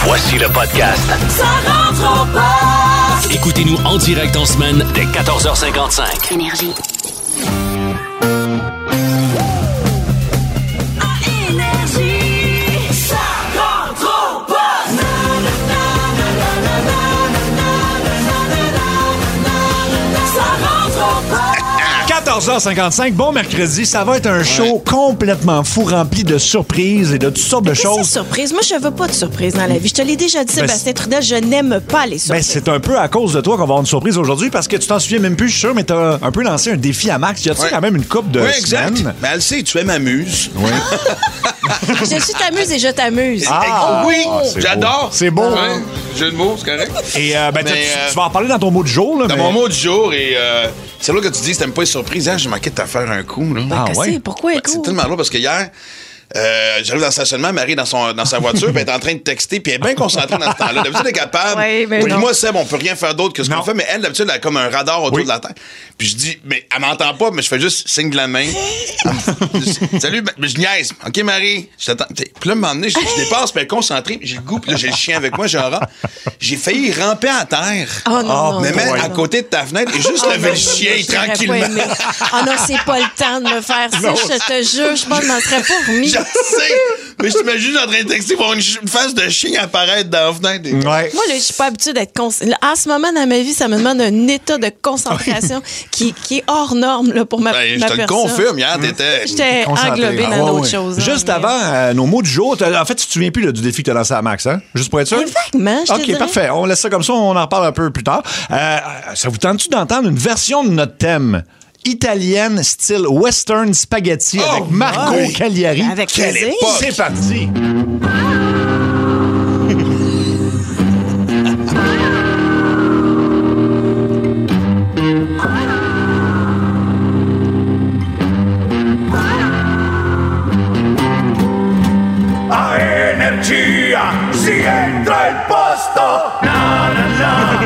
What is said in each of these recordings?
Voici le podcast. Ça rentre au poste. Écoutez-nous en direct en semaine dès 14h55. Énergie. À Énergie. Ça rentre au poste. 14h55, bon mercredi, ça va être un show complètement fou, rempli de surprises et de toutes sortes de choses. C'est surprise. Moi, je veux pas de surprise dans la vie. Je te l'ai déjà dit, Sébastien Trudel, je n'aime pas les Ben, surprises. c'est un peu à cause de toi qu'on va avoir une surprise aujourd'hui parce que tu t'en souviens même plus, je suis sûr, mais t'as un peu lancé un défi à Max. Y a-tu quand même une couple de Oui, exact. semaines? Mais elle sait, tu m'amuses. Oui. Je suis t'amuse et je t'amuse. Oui, c'est j'adore. beau. C'est beau. Ouais, jeu de mots, c'est correct. Et ben, Mais, tu vas en parler dans ton mot du jour. Là, Dans mais- mon mot du jour, et c'est là que tu dis que t'aimes pas les surprises. Hein, j'ai manqué de te faire un coup. Là. Ah, Qu'est-ce que ouais? c'est? Pourquoi Ouais, écoute? c'est tellement lourd parce que hier, j'arrive dans le stationnement, Marie dans sa voiture, puis elle est en train de texter, puis elle est bien concentrée dans ce temps-là. D'habitude, elle est capable. Oui, mais Puis non. moi, Seb, on peut rien faire d'autre que ce qu'on Non. fait, mais elle, d'habitude, elle a comme un radar autour Oui. de la tête. Puis je dis, mais elle m'entend pas, mais je fais juste signe de la main. Salut, mais je niaise. OK, Marie, je t'attends. Puis là, à un moment donné, je dépasse, puis elle est concentrée, puis j'ai le goût, puis là, j'ai le chien avec moi, j'ai un rat. J'ai failli ramper à terre. Oh non, non, Mais non, mettre non, à non. côté de ta fenêtre et juste lever le chien Je t'aurais pas tranquillement. aimé. Ah non, c'est pas le temps de me faire ça. Je te jure, je pense que je m'en serais pas remis. Je sais, mais je t'imagine en train de texter pour une face de chien apparaître dans la fenêtre. Ouais. Moi, là, je suis pas habituée d'être en ce moment dans ma vie, ça me demande un état de concentration qui est hors norme là, pour ma Ben, je te le personne. confirme, hier, t'étais... J'étais Concentré. englobée Ah, dans ouais, d'autres ouais. choses. Juste hein, avant nos mots du jour, en fait, tu te souviens plus là, du défi que tu as lancé à Max, hein? Juste pour être sûr? Vaguement, je te OK, dirais. parfait. On laisse ça comme ça, on en reparle un peu plus tard. Ça vous tente-tu d'entendre une version de notre thème? Italienne, style western spaghetti Oh, avec Marco oui. Cagliari. Avec Quelle plaisir. époque. C'est parti. A energia si entra il posto. Na na na.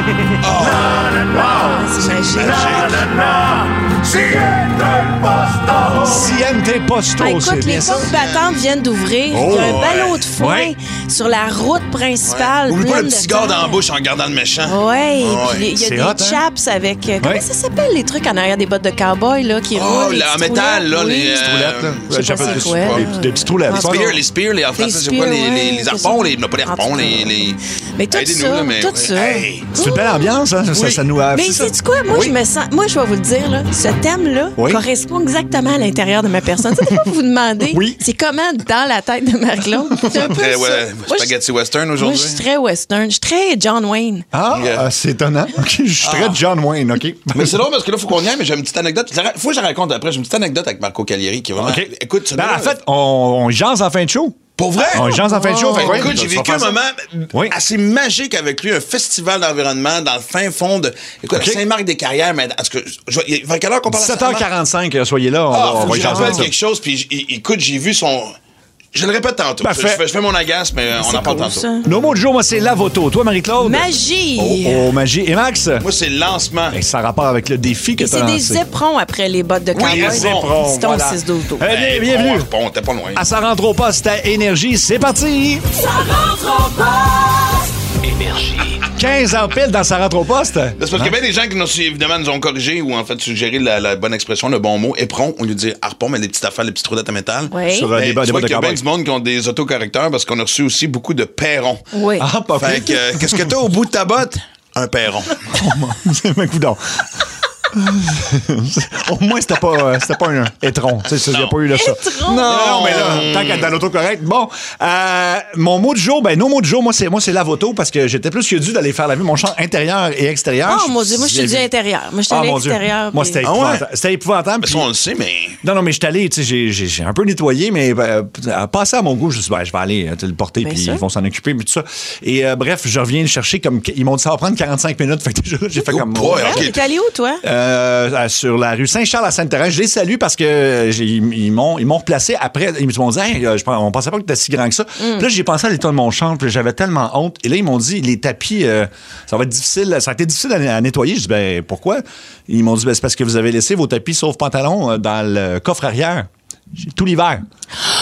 Na na na. C'est magique. Na na na. Si entra il posto. Siente Posto, Ah, c'est écoute, bien les ça. portes battantes viennent d'ouvrir. Oh, Il y a un ouais. ballot de foin Ouais. sur la route principale. Oublie pas pleine le de petit cigare dans la terre. bouche en regardant le méchant. Ouais, Ah puis il y a C'est des hot, hein? chaps avec. Comment Ouais. ça s'appelle les trucs en arrière des bottes de cowboy là, qui Oh, roulent? les là, en petites métal, roulettes? là, Oui. les... Roulettes, là. Je sais J'ai pas pas c'est de- quoi, là. des petites roulettes. Les spears, les en français, c'est quoi? spears, Les ouais, harpons, c'est les... Non, pas les ça. harpons, En tout cas. les... Mais tout Aidez-nous, ça, là, mais- tout ça. Hey. C'est une belle ambiance, hein? Ça nous a... Mais c'est ça. sais-tu quoi? Moi, Oui. je me sens. Moi, je vais vous le dire, là. Ce thème-là Oui. correspond exactement à l'intérieur de ma personne. Tu sais, des fois, vous vous demandez, Oui. c'est comment dans la tête de Marie-Claude? C'est un peu Très, ça. ouais, Moi, spaghetti western Moi, aujourd'hui. je suis très western. Je suis très John Wayne. Ah, Yeah. c'est étonnant. OK, je suis très John Wayne, OK? Mais c'est drôle parce que là, faut qu'on y aille, mais j'ai une petite anecdote. Faut que je la raconte après. J'ai une petite anecdote avec Marco Cagliari qui est vraiment. OK. Écoute, ça Ben, doit- en fait, on jase en fin de fin. Pour vrai? On jase en fin de show. Fait que, fait que, écoute, ouais, j'ai tu vas vécu un faire ça. moment Oui. assez magique avec lui, un festival d'environnement dans le fin fond de. Écoute, OK. à Saint-Marc-des-Carrières, mais est-ce que. Il va quelle heure qu'on parle à Saint-Marc? 17h45, soyez là, on Ah, va faut que y je jaser rappelle de ça. quelque chose, puis écoute, j'ai vu son. Je le répète tantôt. Parfait. Je fais mon agace, mais on en parle Cool, tantôt. ça. Nos mots du jour, moi, c'est Lavoto. Toi, Marie-Claude? Magie! Oh, magie. Et Max? Moi, c'est le lancement. Ben, ça a rapport avec le défi que Et tu as c'est lancé. des éperons après les bottes de cowboy. les éperons, C'est ton voilà. 6-12-12. Bienvenue. Bon, t'es pas loin. À ça rentre au poste à Énergie. C'est parti! Ça rentre au poste. Énergie. 15 ans pile dans ça rentre au poste. C'est parce qu'il y a bien des gens qui évidemment nous ont corrigé ou en fait suggéré la bonne expression, le bon mot, éperon, au lieu de dire harpon, mais les petites affaires, les petites roulettes à métal. Oui. Sur Mais des bottes tu vois de qu'il y a bien cowboy. du monde qui ont des autocorrecteurs parce qu'on a reçu aussi beaucoup de perrons. Oui. Ah, pas Fait pire. que, qu'est-ce que t'as au bout de ta botte? Un perron. C'est un coup d'or. Au moins, c'était pas un étron. Tu sais, il n'y a pas eu de ça. Étron? Non, mais là, tant qu'être dans l'autocorrect. Bon, mon mot du jour, nos mots du jour, moi, c'est lavoto parce que j'étais plus que dû d'aller faire laver mon champ intérieur et extérieur. Oh mon Dieu, moi je suis du intérieur. Moi je suis Ah, à mon Dieu. l'extérieur. Moi, puis- c'était Ah ouais? épouvantable. C'était épouvantable. Mais puis- ça, on le sait, mais. Non, mais je suis allé, tu sais, j'ai un peu nettoyé, mais passé à mon goût, je me suis dit, ben, je vais aller te le porter, Bien puis sûr. ils vont s'en occuper, puis tout ça. Et bref, je reviens le chercher comme. Ils m'ont dit, ça va prendre 45 minutes. Fait que déjà, j'ai fait Oh comme. boy, Ah, ok. t'es allé où, toi? Sur la rue Saint-Charles à Sainte-Thérèse. Je les salue parce que ils m'ont replacé après. Ils m'ont dit, hey, on pensait pas que t'étais si grand que ça. Puis là, j'ai pensé à l'état de mon champ, puis j'avais tellement honte. Et là, ils m'ont dit, les tapis, ça va être difficile. Ça a été difficile à nettoyer. Je dis, ben, pourquoi? Ils m'ont dit, ben, c'est parce que vous avez laissé vos tapis sauf pantalon dans le coffre arrière tout l'hiver.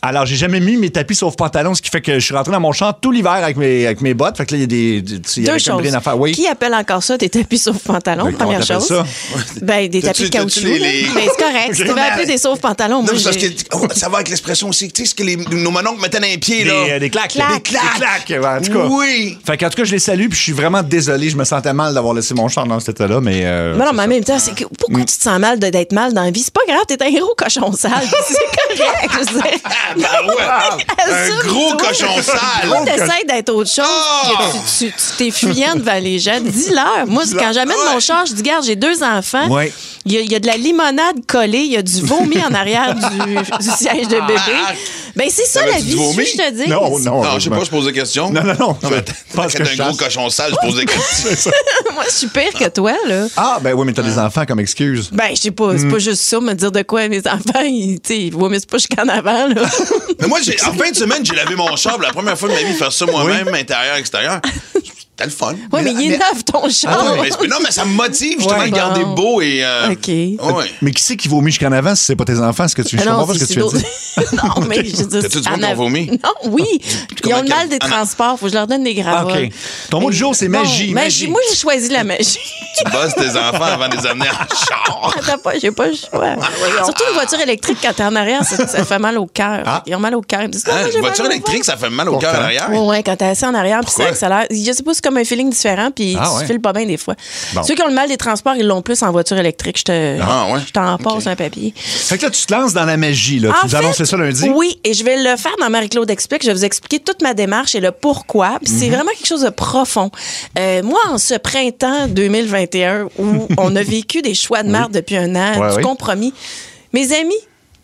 Alors, j'ai jamais mis mes tapis sauf pantalon, ce qui fait que je suis rentré dans mon champ tout l'hiver avec mes bottes. Fait que là, il y a il y Deux avait comme choses. rien à faire. Oui. Qui appelle encore ça des tapis sauf pantalon, Ben, première comment chose? t'appelles Ben, des tapis de T'as-tu caoutchouc. les- là. Mais c'est correct. Si tu veux appeler des sauf pantalons, Non, moi, mais parce j'ai... que ça va avec l'expression aussi. Tu sais ce que nos mononcles mettaient dans les pieds, là? Des claques. Claques. Des claques. Ouais, en tout cas. Oui. Fait qu'en tout cas, je les salue, puis je suis vraiment désolé. Je me sentais mal d'avoir laissé mon char dans cet état-là, mais. Mais non, mais en même temps, c'est que pourquoi tu te sens mal d'être mal dans la vie? C'est pas grave, t'es un gros cochon sale. C'est correct, je veux dire. Ah, ben ouais. Un gros cochon sale. Moi, t'essayes d'être autre chose. Que tu t'es fuyant devant les gens. Dis-leur. Moi, quand j'amène mon char, je dis, regarde, j'ai 2 enfants. Ouais. Il y a de la limonade collée, il y a du vomi en arrière du siège de bébé. Ben, c'est ça la T'avais-tu vie, du vomi? je te dis. Non, non. Non, je sais pas, je pose des questions. Non. mais Je pense que t'es je un gros chasse. cochon sale, je pose des questions. Moi, je suis pire que toi, là. Ah, ben oui, mais t'as des enfants comme excuse. Ben, je sais pas, c'est pas juste ça, me dire de quoi mes enfants, ils vomissent pas jusqu'en avant, là. Mais moi, en fin de semaine, j'ai lavé mon char. La première fois de ma vie, faire ça moi-même, intérieur, extérieur. C'était le fun. Oui, mais il est neuf, ton char. Non, mais ça me motive justement Ouais. à garder Bon. beau et. OK. Ouais. Mais qui c'est qui vomit jusqu'en avant si c'est pas tes enfants? Ce que tu je comprends pas ce que tu veux dire. Non, mais je dis. T'as-tu du monde qui ont vomi? Non, oui. Ils ont le mal des Ah, transports. Faut que je leur donne des gravoles. OK. Ton mot du jour, c'est magie. Magie. Moi, j'ai choisi la magie. Tu bosses tes enfants avant de les amener en char. Attends pas, j'ai pas le choix. Surtout une voiture électrique, quand t'es en arrière, ça fait mal au cœur. Ah. Ils ont mal au cœur. Ils me disent, Hein, j'ai une mal voiture au électrique, ça fait mal au cœur à l'arrière. Oui, ouais, quand t'es assis en arrière, puis ça Pourquoi? accélère. Je sais pas, c'est comme un feeling différent, puis Ah, tu ouais. te files pas bien des fois. Bon. Ceux qui ont le mal des transports, ils l'ont plus en voiture électrique. Ah, ouais. Je t'en passe un papier. Fait que là, tu te lances dans la magie, là. En Tu nous fait, annonces ça lundi? Oui, et je vais le faire dans Marie-Claude Explique. Je vais vous expliquer toute ma démarche et le pourquoi. Puis Mhm. c'est vraiment quelque chose de profond. Moi, en ce printemps 2021, où on a vécu des choix de merde depuis un an, Ouais, du oui. compromis, mes amis,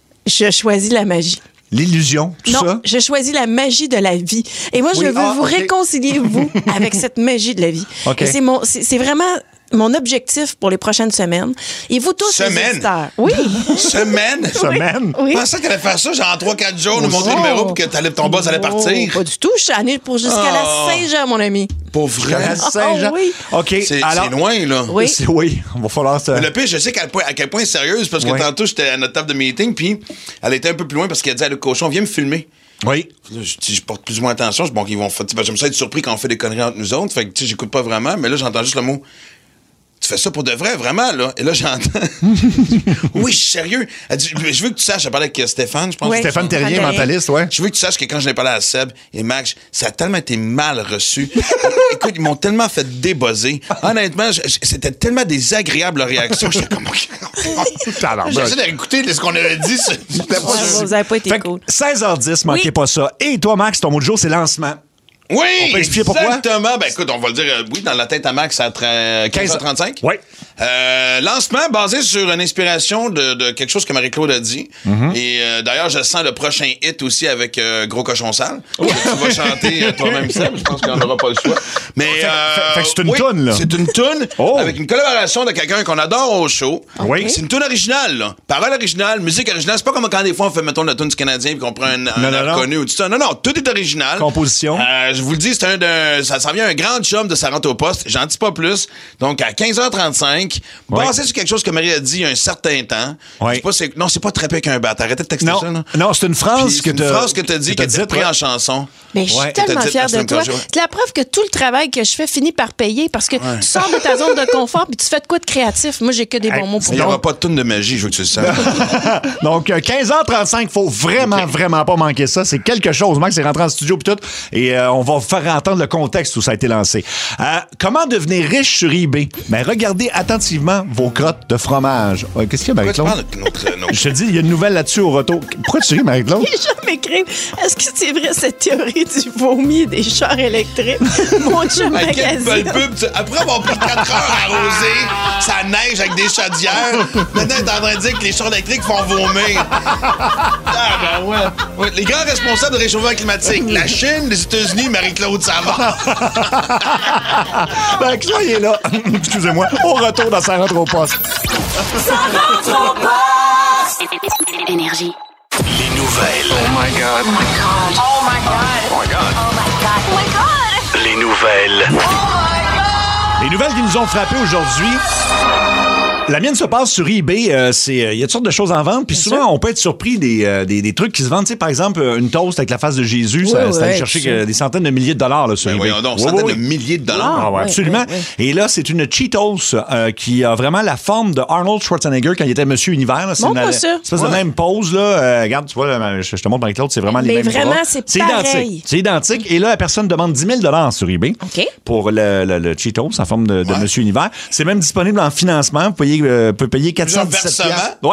je choisis la magie. L'illusion, tout Non, ça? je choisis la magie de la vie. Et moi, je Oui, veux vous OK. réconcilier, vous, avec cette magie de la vie. OK. Et c'est vraiment mon objectif pour les prochaines semaines. Et vous tous, les Semaines? auditeurs. Oui. Semaine? Semaine? Oui. Je pensais que t'allais faire ça, genre en 3-4 jours, nous montrer le numéro pour que ton boss allait partir. Pas du tout. Je suis allée pour jusqu'à la Saint-Jean, mon ami. Pour vrai. Saint-Jean. oui. OK. C'est Alors, loin, là. Oui. Oui, on va falloir se. Mais le pire, je sais à quel point elle est sérieuse, parce que Ouais. tantôt, j'étais à notre table de meeting, puis elle était un peu plus loin parce qu'elle dit à le cochon, viens me filmer. Oui. Là, je porte plus ou moins attention. Bon, qu'ils vont faire. J'aime ça être surpris quand on fait des conneries entre nous autres. Fait que, tu sais, j'écoute pas vraiment, mais là, j'entends juste le mot. Tu fais ça pour de vrai, vraiment, là? Et là, j'entends. Oui, je suis sérieux. Elle dit, je veux que tu saches, j'ai parlé avec Stéphane, je pense. Oui. Stéphane Terrier, Terrier. mentaliste, ouais. Je veux que tu saches que quand je l'ai parlé à Seb et Max, ça a tellement été mal reçu. Écoute, ils m'ont tellement fait débuzzer. Honnêtement, c'était tellement désagréable leur réaction. J'étais comme. J'essaie d'écouter ce qu'on avait dit. C'était pas Ouais, vous avez pas été Fait que cool. 16h10, manquez Oui. pas ça. Et toi, Max, ton mot de jour, c'est lancement. Oui! On peut expliquer pourquoi? Exactement. Ben écoute, on va le dire, oui, dans la tête à Max à 15h35. Oui. Lancement basé sur une inspiration de quelque chose que Marie-Claude a dit. Et d'ailleurs, je sens le prochain hit aussi avec Gros Cochon Sale. Que tu vas chanter toi-même, Seb. Je pense qu'on n'aura pas le choix. Mais, fait que c'est une oui, toune, là. C'est une toune Oh. avec une collaboration de quelqu'un qu'on adore au show. Oui. C'est une toune originale, là. Parole originale, musique originale. C'est pas comme quand des fois on fait, mettons, la toune du Canadien puis qu'on prend un air non. connu ou tout ça. Non, non, tout est original. Composition. Je vous le dis, ça s'en vient un grand chum de sa rentre au poste. J'en dis pas plus. Donc, à 15h35, Ouais. basé sur quelque chose que Marie a dit il y a un certain temps. Ouais. Je sais pas, non, c'est pas très avec un bat. Arrêtez de texter Non, ça, là. non, c'est une phrase Puis, que c'est une t'as- phrase que t'as dit, que t'as que t'as dite, pris ouais. en chanson. Mais je suis Ouais. tellement T'as dit fière la de semaine toi. prochaine. C'est la preuve que tout le travail que je fais finit par payer parce que tu sors de ta zone de confort puis tu fais de quoi de créatif. Moi, j'ai que des Hey, bons mots pour Il n'y toi. aura pas de toune de magie, je veux que tu le saches. Donc, 15h35, faut vraiment pas manquer ça. C'est quelque chose. Max est rentré en studio puis tout. Et on va vous faire entendre le contexte où ça a été lancé. Comment devenir riche sur eBay? Ben, regardez attentivement vos crottes de fromage. Qu'est-ce qu'il y a, Pourquoi tu Marie-Claude? parles de notre... Je te dis, il y a une nouvelle là-dessus au retour. Pourquoi tu ris, Marie-Claude? Les gens m'écrivent, est-ce que c'est vrai cette théorie du vomi et des chars électriques? Mon chum Hey, quelle belle magazine. pub! Après avoir pris 4 heures à arroser, ça neige avec des chaudières. Maintenant, t'es en train de dire que les chars électriques font vomir. Ah, ben ouais. Ouais, les grands responsables de réchauffement climatique, la Chine, les États-Unis, Marie-Claude Savard. Ben, soyez là. Excusez-moi. Au retour dans sa rentre au poste. Ça rentre au poste. Énergie. Les nouvelles. Oh my God. Oh my God. Oh my God. Oh my God. Les nouvelles. Les nouvelles qui nous ont frappés aujourd'hui. La mienne se passe sur eBay. Il y a toutes sortes de choses en vente. Puis souvent, on peut être surpris des trucs qui se vendent. Tu sais, par exemple, une toast avec la face de Jésus, c'est allé chercher des centaines de milliers de dollars là, sur eBay. Voyons donc, centaines de milliers de dollars. Ah, ouais, absolument. Et là, c'est une Cheetos qui a vraiment la forme de Arnold Schwarzenegger quand il était Monsieur Univers. Là. C'est une espèce de même pose. Là. Regarde, tu vois, je te montre Marie-Claude, c'est vraiment les mêmes vraiment, bras. c'est pareil. Identique. C'est identique. Et là, la personne demande 10 000 sur eBay pour le Cheetos en forme de Monsieur Univers. C'est même disponible en financement. Vous pouvez payer 417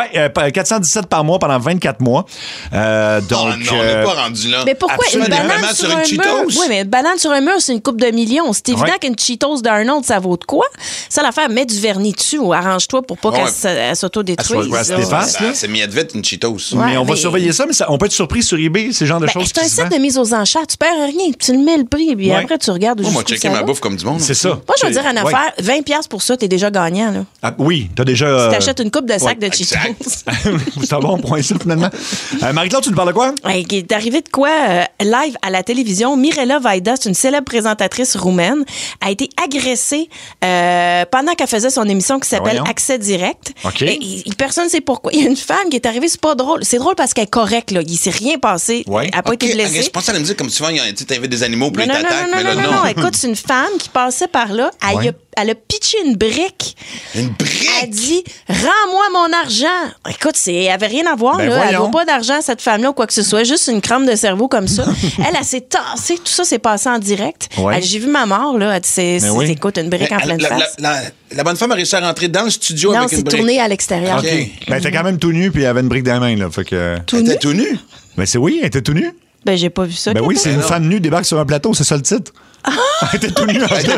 417 par mois pendant 24 mois. Donc, non, on n'est pas rendu là. Mais pourquoi une banane sur un mur? Oui, mais une banane sur un mur, c'est une coupe de millions. C'est évident qu'une Cheetos d'Arnold, ça vaut de quoi? Ça, l'affaire, mets du vernis dessus ou arrange-toi pour pas qu'elle s'autodétruise. C'est mis à vite une Cheetos. Mais on va surveiller ça, mais on peut être surpris sur eBay, ces genres de choses. C'est un site de mise aux enchères. Tu perds rien. Tu le mets le prix, puis après, tu regardes où moi, checker ma bouffe comme du monde. C'est ça. Moi, je veux dire une affaire, 20$ pour ça, t'es déjà gagnant. Là. Ah, oui, t'as déjà... Tu t'achètes une coupe de sacs de Cheetos. C'est un bon point, ça, finalement. Marie-Claude, tu nous parles de quoi? Il est arrivé de quoi? Live à la télévision, Mirela Vaida, c'est une célèbre présentatrice roumaine, a été agressée pendant qu'elle faisait son émission qui s'appelle Accès Direct. Okay. Personne ne sait pourquoi. Il y a une femme qui est arrivée, c'est pas drôle. C'est drôle parce qu'elle est correcte, là. Il s'est rien passé. Elle n'a pas été blessée. Je pensais à la musique comme souvent, tu t'invites des animaux pour les t'attaquent, mais là, non. Écoute, c'est une femme qui passait par là. Elle a pitché une brique. Une brique? Elle dit, rends-moi mon argent. Écoute, elle avait rien à voir, là. Elle vaut pas d'argent, cette femme-là, ou quoi que ce soit. Juste une crame de cerveau comme ça. elle s'est tassée. Tout ça s'est passé en direct. J'ai vu ma mort, là. Écoute, une brique en pleine face. La bonne femme a réussi à rentrer dans le studio avec une brique. Non, c'est tourné à l'extérieur. OK. Ben, elle était quand même tout nu, puis elle avait une brique dans la main, là. Fait que... Elle était tout nue? Ben, elle était tout nue. Ben, j'ai pas vu ça. Ben oui, c'est une femme nue débarque sur un plateau, c'est ça le titre. Elle était tout nue en plus. Elle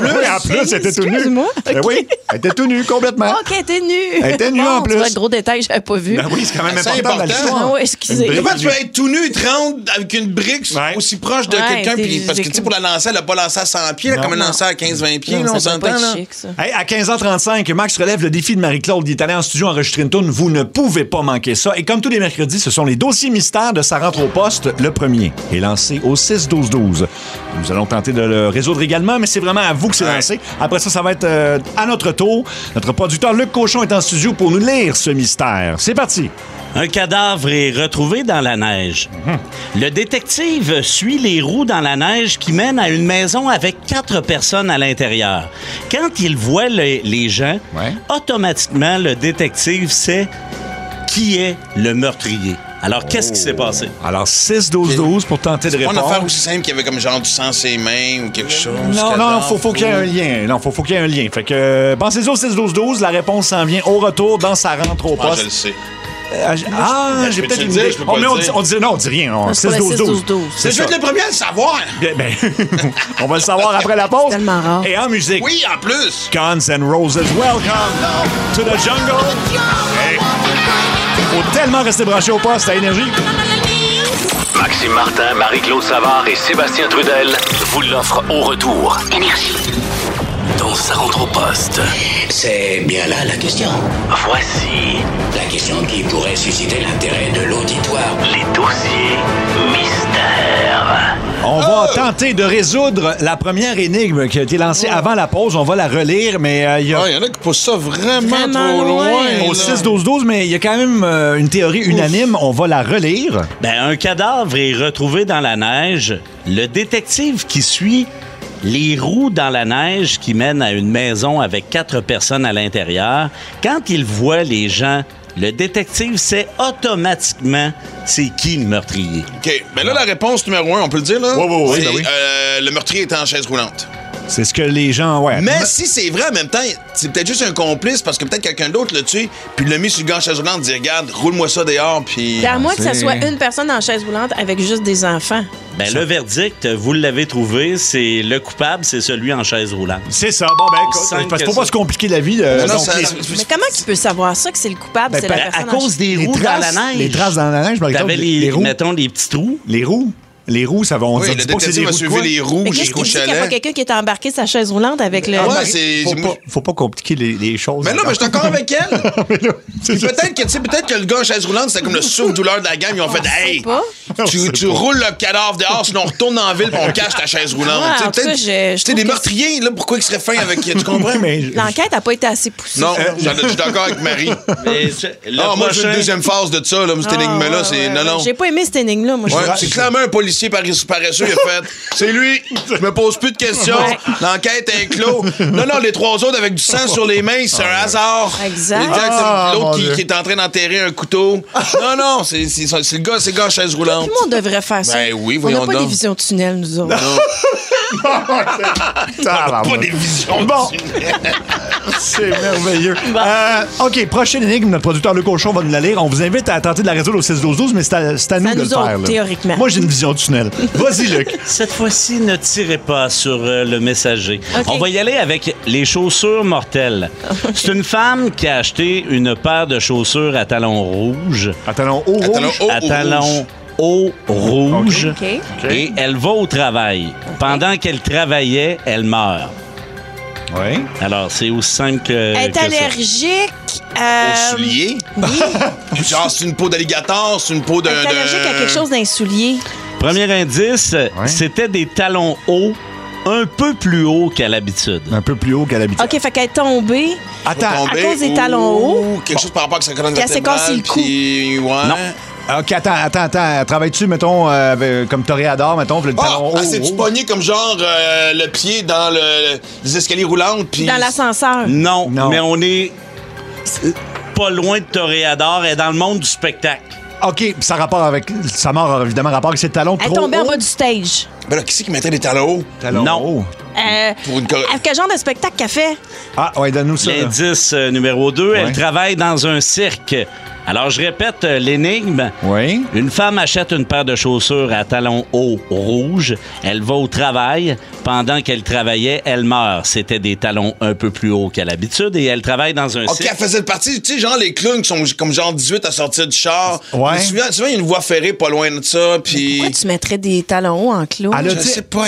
était tout nue. Excuse-moi. Ben oui, elle était tout nue complètement. OK, elle était nue. Elle était nue en plus. Tu vois, gros détail, j'avais pas vu. Ben oui, c'est quand même important dans l'histoire. Oui, excusez. Comment tu peux être tout nu et te rendre avec une brique aussi proche de quelqu'un? Parce que, tu sais, pour la lancer, elle n'a pas lancé à 100 pieds, comme elle lançait à 15-20 pieds, on s'entend, là. Hey, à 15h35, Max relève le défi de Marie-Claude. Il est allé en studio enregistrer une tourne. Vous ne pouvez pas manquer ça. Et comme tous les mercredis, ce sont les dossiers mystères de sa rentre au poste. Le premier est lancé au 6-12-12. Nous allons tenter de le résoudre également, mais c'est vraiment à vous que c'est lancé. Après ça va être à notre tour. Notre producteur Luc Cochon est en studio pour nous lire ce mystère. C'est parti. Un cadavre est retrouvé dans la neige. Le détective suit les roues dans la neige qui mènent à une maison avec 4 personnes à l'intérieur. Quand il voit les gens, automatiquement, le détective sait qui est le meurtrier. Alors, qu'est-ce qui s'est passé? Alors, 6-12-12 pour tenter de répondre. C'est pas une affaire aussi simple qu'il y avait comme genre du sang ses mains ou quelque chose. Non, faut qu'il y ait un lien. Non, faut qu'il y ait un lien. Fait que, pensez-y au 6-12-12. La réponse s'en vient au retour dans sa rentre au poste. Je le sais. J'ai peut-être une idée. On dit rien. 6-12-12. C'est juste le premier à le savoir. Ben, on va le savoir après la pause. C'est tellement rare. Et en musique. Oui, en plus. Guns N' Roses, welcome to the jungle. Faut tellement rester branché au poste à Énergie. Maxime Martin, Marie-Claude Savard et Sébastien Trudel vous l'offrent au retour. Énergie. Dans sa rentre au poste. C'est bien là la question. Voici La question qui pourrait susciter l'intérêt de l'auditoire. les dossiers mystères. On va tenter de résoudre la première énigme qui a été lancée avant la pause. On va la relire, mais il y a... Il y en a qui poussent ça vraiment Vraiment trop loin. Au 6-12-12, mais il y a quand même une théorie unanime. On va la relire. Un cadavre est retrouvé dans la neige. Le détective qui suit les roues dans la neige qui mènent à une maison avec 4 personnes à l'intérieur, quand il voit les gens, le détective sait automatiquement c'est qui le meurtrier. OK. Ben là, la réponse numéro 1, on peut le dire, là? Oui, C'est, ben oui. le meurtrier était en chaise roulante. C'est ce que les gens... Mais si c'est vrai, en même temps, c'est peut-être juste un complice parce que peut-être quelqu'un d'autre l'a tué puis l'a mis sur le gars en chaise roulante, dit regarde, roule-moi ça dehors, puis... À moins que ça soit une personne en chaise roulante avec juste des enfants. Le verdict, vous l'avez trouvé, c'est le coupable, c'est celui en chaise roulante. C'est ça. Bon, écoute, parce qu'il faut pas se compliquer la vie. Mais comment il peut savoir ça, que c'est le coupable, c'est la personne à cause des roues dans la neige. Les traces dans la neige, par exemple, T'avais les roues. mettons, les petits trous. Les roues. Les roues, ça va... Oui, le détective va suivre les roues jusqu'au chalet. Il n'y a pas quelqu'un qui est embarqué sa chaise roulante avec le... Faut pas compliquer les choses. Mais non, mais je suis d'accord avec elle. Peut-être que le gars en chaise roulante, c'était comme le souffle-douleur de la gamme. Ils ont fait, hey, tu roules le cadavre dehors, sinon on retourne dans la ville et on cache ta chaise roulante. C'était des meurtriers, là, pourquoi ils seraient fins avec... Tu comprends? L'enquête n'a pas été assez poussée. Non, je suis d'accord avec Marie. Moi, je veux une deuxième phase de ça, cette énigme-là. Non. J'ai pas aimé cette énigme-là. C'est clairement un policier paresseux, il a fait. C'est lui, je me pose plus de questions. L'enquête est clos. Non, les trois autres avec du sang sur les mains, c'est un hasard. Exact. L'autre qui est en train d'enterrer un couteau. Non, c'est le gars en chaise roulante. Tout le monde devrait faire ça. Ben oui, on voyons n'a pas des visions de tunnel, nous autres. Pas des visions de tunnel. C'est merveilleux. OK, prochaine énigme, notre producteur Luc Auchon va nous la lire. On vous invite à tenter de la résoudre au 6-12-12, mais c'est à nous de le faire. Théoriquement. Moi, j'ai une vision de tunnel. Vas-y, Luc. Cette fois-ci, ne tirez pas sur le messager. Okay. On va y aller avec les chaussures mortelles. C'est une femme qui a acheté une paire de chaussures à talons rouges. À talons hauts rouges? À talons hauts rouges. Okay. Et elle va au travail. Pendant qu'elle travaillait, elle meurt. Oui. Alors, c'est aussi simple que. Elle est allergique aux souliers? Oui. Genre, c'est une peau d'alligator, c'est une peau de. Elle est allergique à quelque chose d'un soulier. Premier indice, c'était des talons hauts, un peu plus hauts qu'à l'habitude. Un peu plus haut qu'à l'habitude. OK, fait qu'elle est tombée. Attends. À cause des talons hauts. Quelque chose par rapport à sa colonne vertébrale. Puis elle s'est cassé le cou. Non. OK, attends. Travailles-tu, mettons, comme toréador, mettons, le talon haut? C'est-tu pogné comme genre le pied dans les escaliers roulantes? Puis... Dans l'ascenseur. Non, mais on est pas loin de toréador. Elle est dans le monde du spectacle. OK, ça rapport avec... Ça m'a évidemment rapport avec ses talons trop hauts. Elle est tombée en bas du stage. Ben là, qui c'est qui mettait des talons hauts? Non. Hauts. Quel genre de spectacle qu'elle fait? Ah, ouais, donne-nous ça. L'indice numéro 2, elle travaille dans un cirque. Alors, je répète l'énigme. Oui. Une femme achète une paire de chaussures à talons hauts rouges. Elle va au travail. Pendant qu'elle travaillait, elle meurt. C'était des talons un peu plus hauts qu'à l'habitude et elle travaille dans un cirque. OK, elle faisait partie, tu sais, genre les clowns qui sont comme genre 18 à sortir du char. Ouais. Souvent, il y a une voie ferrée pas loin de ça, puis... Pourquoi tu mettrais des talons hauts en clos? Je sais pas.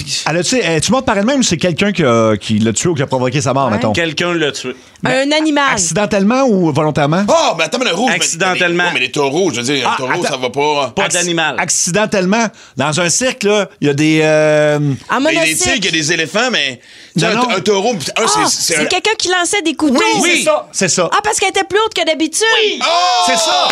Tu montes par elle-même, c'est quelqu'un qui l'a tué ou qui a provoqué sa mort, mettons? Quelqu'un l'a tué. Un animal. Accidentellement ou volontairement? Ah, mais attends, mais le rouge... Accidentellement. Mais les taureaux, je veux dire, un taureau, ça va pas... Pas d'animal. Accidentellement. Dans un cirque, là, il y a des... En mais monocycle. les tigres, il y a des éléphants, mais... Non. Un taureau... c'est quelqu'un qui lançait des couteaux. Oui, c'est ça. Ah, parce qu'elle était plus haute que d'habitude. Oui. Oh! C'est ça.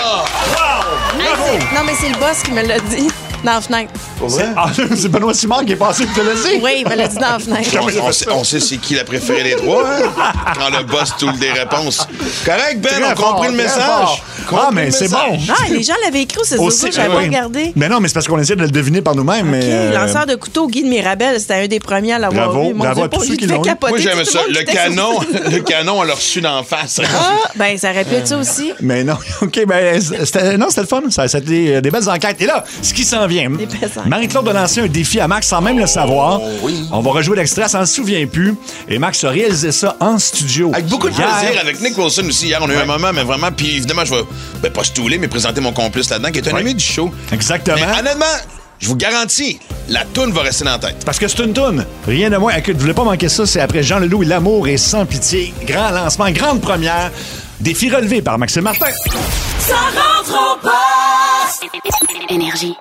Wow! Non, mais c'est le boss qui me l'a dit dans la fenêtre. C'est Benoît Simard qui est passé pour te le dire. Oui, il me l'a dit dans la fenêtre. On sait c'est qui la préférée des trois, hein? Quand le boss toule des réponses. Correct, Ben, on a compris le message. Mais c'est bon. Ah, les gens l'avaient écrit, c'est ça, j'avais pas regardé. Mais non, mais c'est parce qu'on essaie de le deviner par nous-mêmes. OK, lanceur de couteau, Guy de Mirabel, c'était un des premiers à l'avoir vu. Bravo à tous ceux qui l'ont eu. Moi, j'aimais ça. Le canon, on l'a reçu d'en face. Ah, ben ça aurait pu être ça aussi. Mais non, OK, c'était le fun. C'était des belles enquêtes. Et là, ce qui s'en vient, Marie-Claude a lancé un défi à Max sans même le savoir. Oui. On va rejouer l'extrait, elle s'en souvient plus. Et Max a réalisé ça en studio. Avec beaucoup de plaisir, avec Nick Wilson aussi. Hier, on a eu un moment, mais vraiment, puis évidemment, je vais pas stouler, mais présenter mon complice là-dedans, qui est un ami du show. Exactement. Mais honnêtement, je vous garantis, la toune va rester dans la tête. Parce que c'est une toune. Rien de moins. Écoute, vous voulez pas manquer ça, c'est après Jean Leloup et L'amour est sans pitié. Grand lancement, grande première. Défi relevé par Maxime Martin. Ça rentre au poste. Énergie.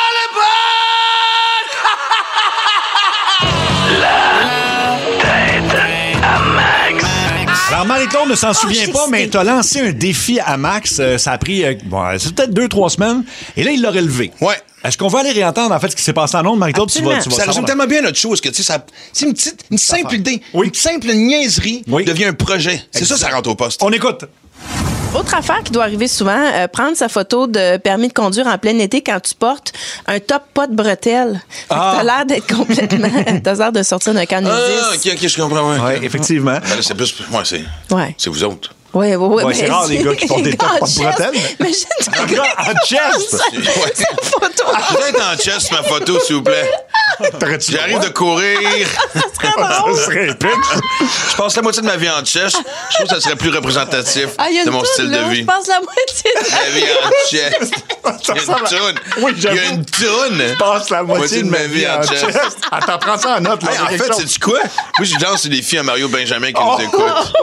Alors, Marie-Claude ne s'en souvient pas, mais t'as lancé un défi à Max. Ça a pris, c'est peut-être 2-3 semaines. Et là, il l'a relevé. Ouais. Est-ce qu'on va aller réentendre, en fait, ce qui s'est passé en ondes, Marie-Claude? Tu vas ça résume tellement bien notre chose que, tu sais, c'est une simple idée. Oui. Une simple niaiserie devient un projet. C'est ça rentre au poste. On écoute. Autre affaire qui doit arriver souvent, prendre sa photo de permis de conduire en plein été quand tu portes un top pas de bretelles. T'as l'air d'être complètement... T'as l'air de sortir d'un camp nudiste. OK, je comprends. Oui, effectivement. Ben là, c'est plus... c'est vous autres. Oui. C'est rare, les gars qui portent des tops pas de bretelles. Imagine-toi. En chest. Sa photo. Peut-être en chest, ma photo, s'il vous plaît. J'arrive de courir. Ça serait épique. Je passe la moitié de ma vie en chest. Je trouve que ça serait plus représentatif de mon style de vie. Je passe la moitié de ma vie en chest. Il y a une toune. Oui, il y a une toune. Je passe la moitié de ma vie en chest. Attends, prends ça en note. Là, en fait, sais-tu quoi? Moi, j'ai lance des filles à Mario Benjamin qui nous écoutent.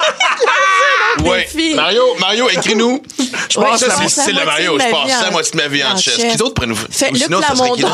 Oui, Mario, écris-nous. Je pense que c'est style de Mario. Je passe la moitié de ma vie en chest. Qui d'autre pourrait nous faire? Fais-le Plamondon.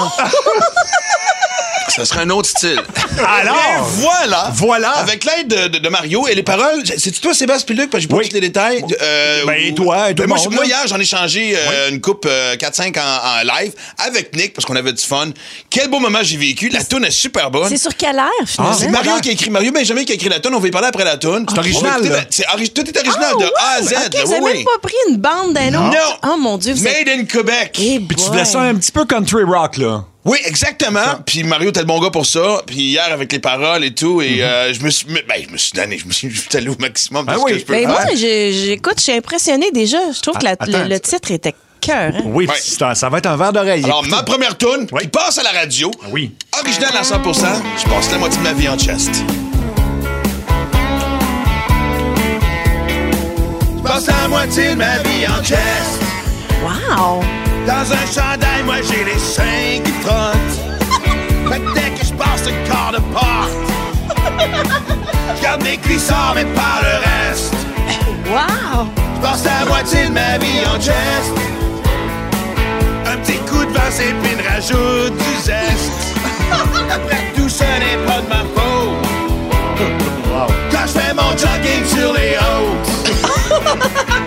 Ça serait un autre style. Alors, voilà. Avec l'aide de Mario et les paroles. C'est-tu toi, Sébastien Piluc? Parce que je pas tous les détails. Et toi, moi, hier, j'en ai changé une coupe 4-5 en live avec Nick parce qu'on avait du fun. Quel beau moment j'ai vécu. La toune est super bonne. C'est sur quelle heure, finalement? C'est Mario Benjamin qui a écrit la toune. On va y parler après la toune. C'est original. Tout est original de A à Z. Okay, vous n'avez même pas pris une bande d'un autre? Non. Oh mon Dieu. Made in Québec. Puis tu voulais ça un petit peu country rock, là. Oui, exactement. Puis Mario, t'es le bon gars pour ça. Puis hier, avec les paroles et tout, et je me suis donné, je me suis allé au maximum de ce que je peux faire. Moi, j'écoute, je suis impressionné déjà. Je trouve que le titre était cœur. Hein? Oui, ça va être un verre d'oreille. Alors, ma première toune, qui passe à la radio, originale à 100%, je passe la moitié de ma vie en chest. Je passe la moitié de ma vie en chest. Wow! Dans un chandail, moi j'ai les seins qui trottent. Fait que dès que je passe le corps de porte, je garde mes cuissards mais pas le reste. Wow! Je passe la moitié de ma vie en chest. Un petit coup de vent s'épine rajoute du zeste. Après tout, ce n'est pas de ma faute. Quand je fais mon jogging sur les hautes.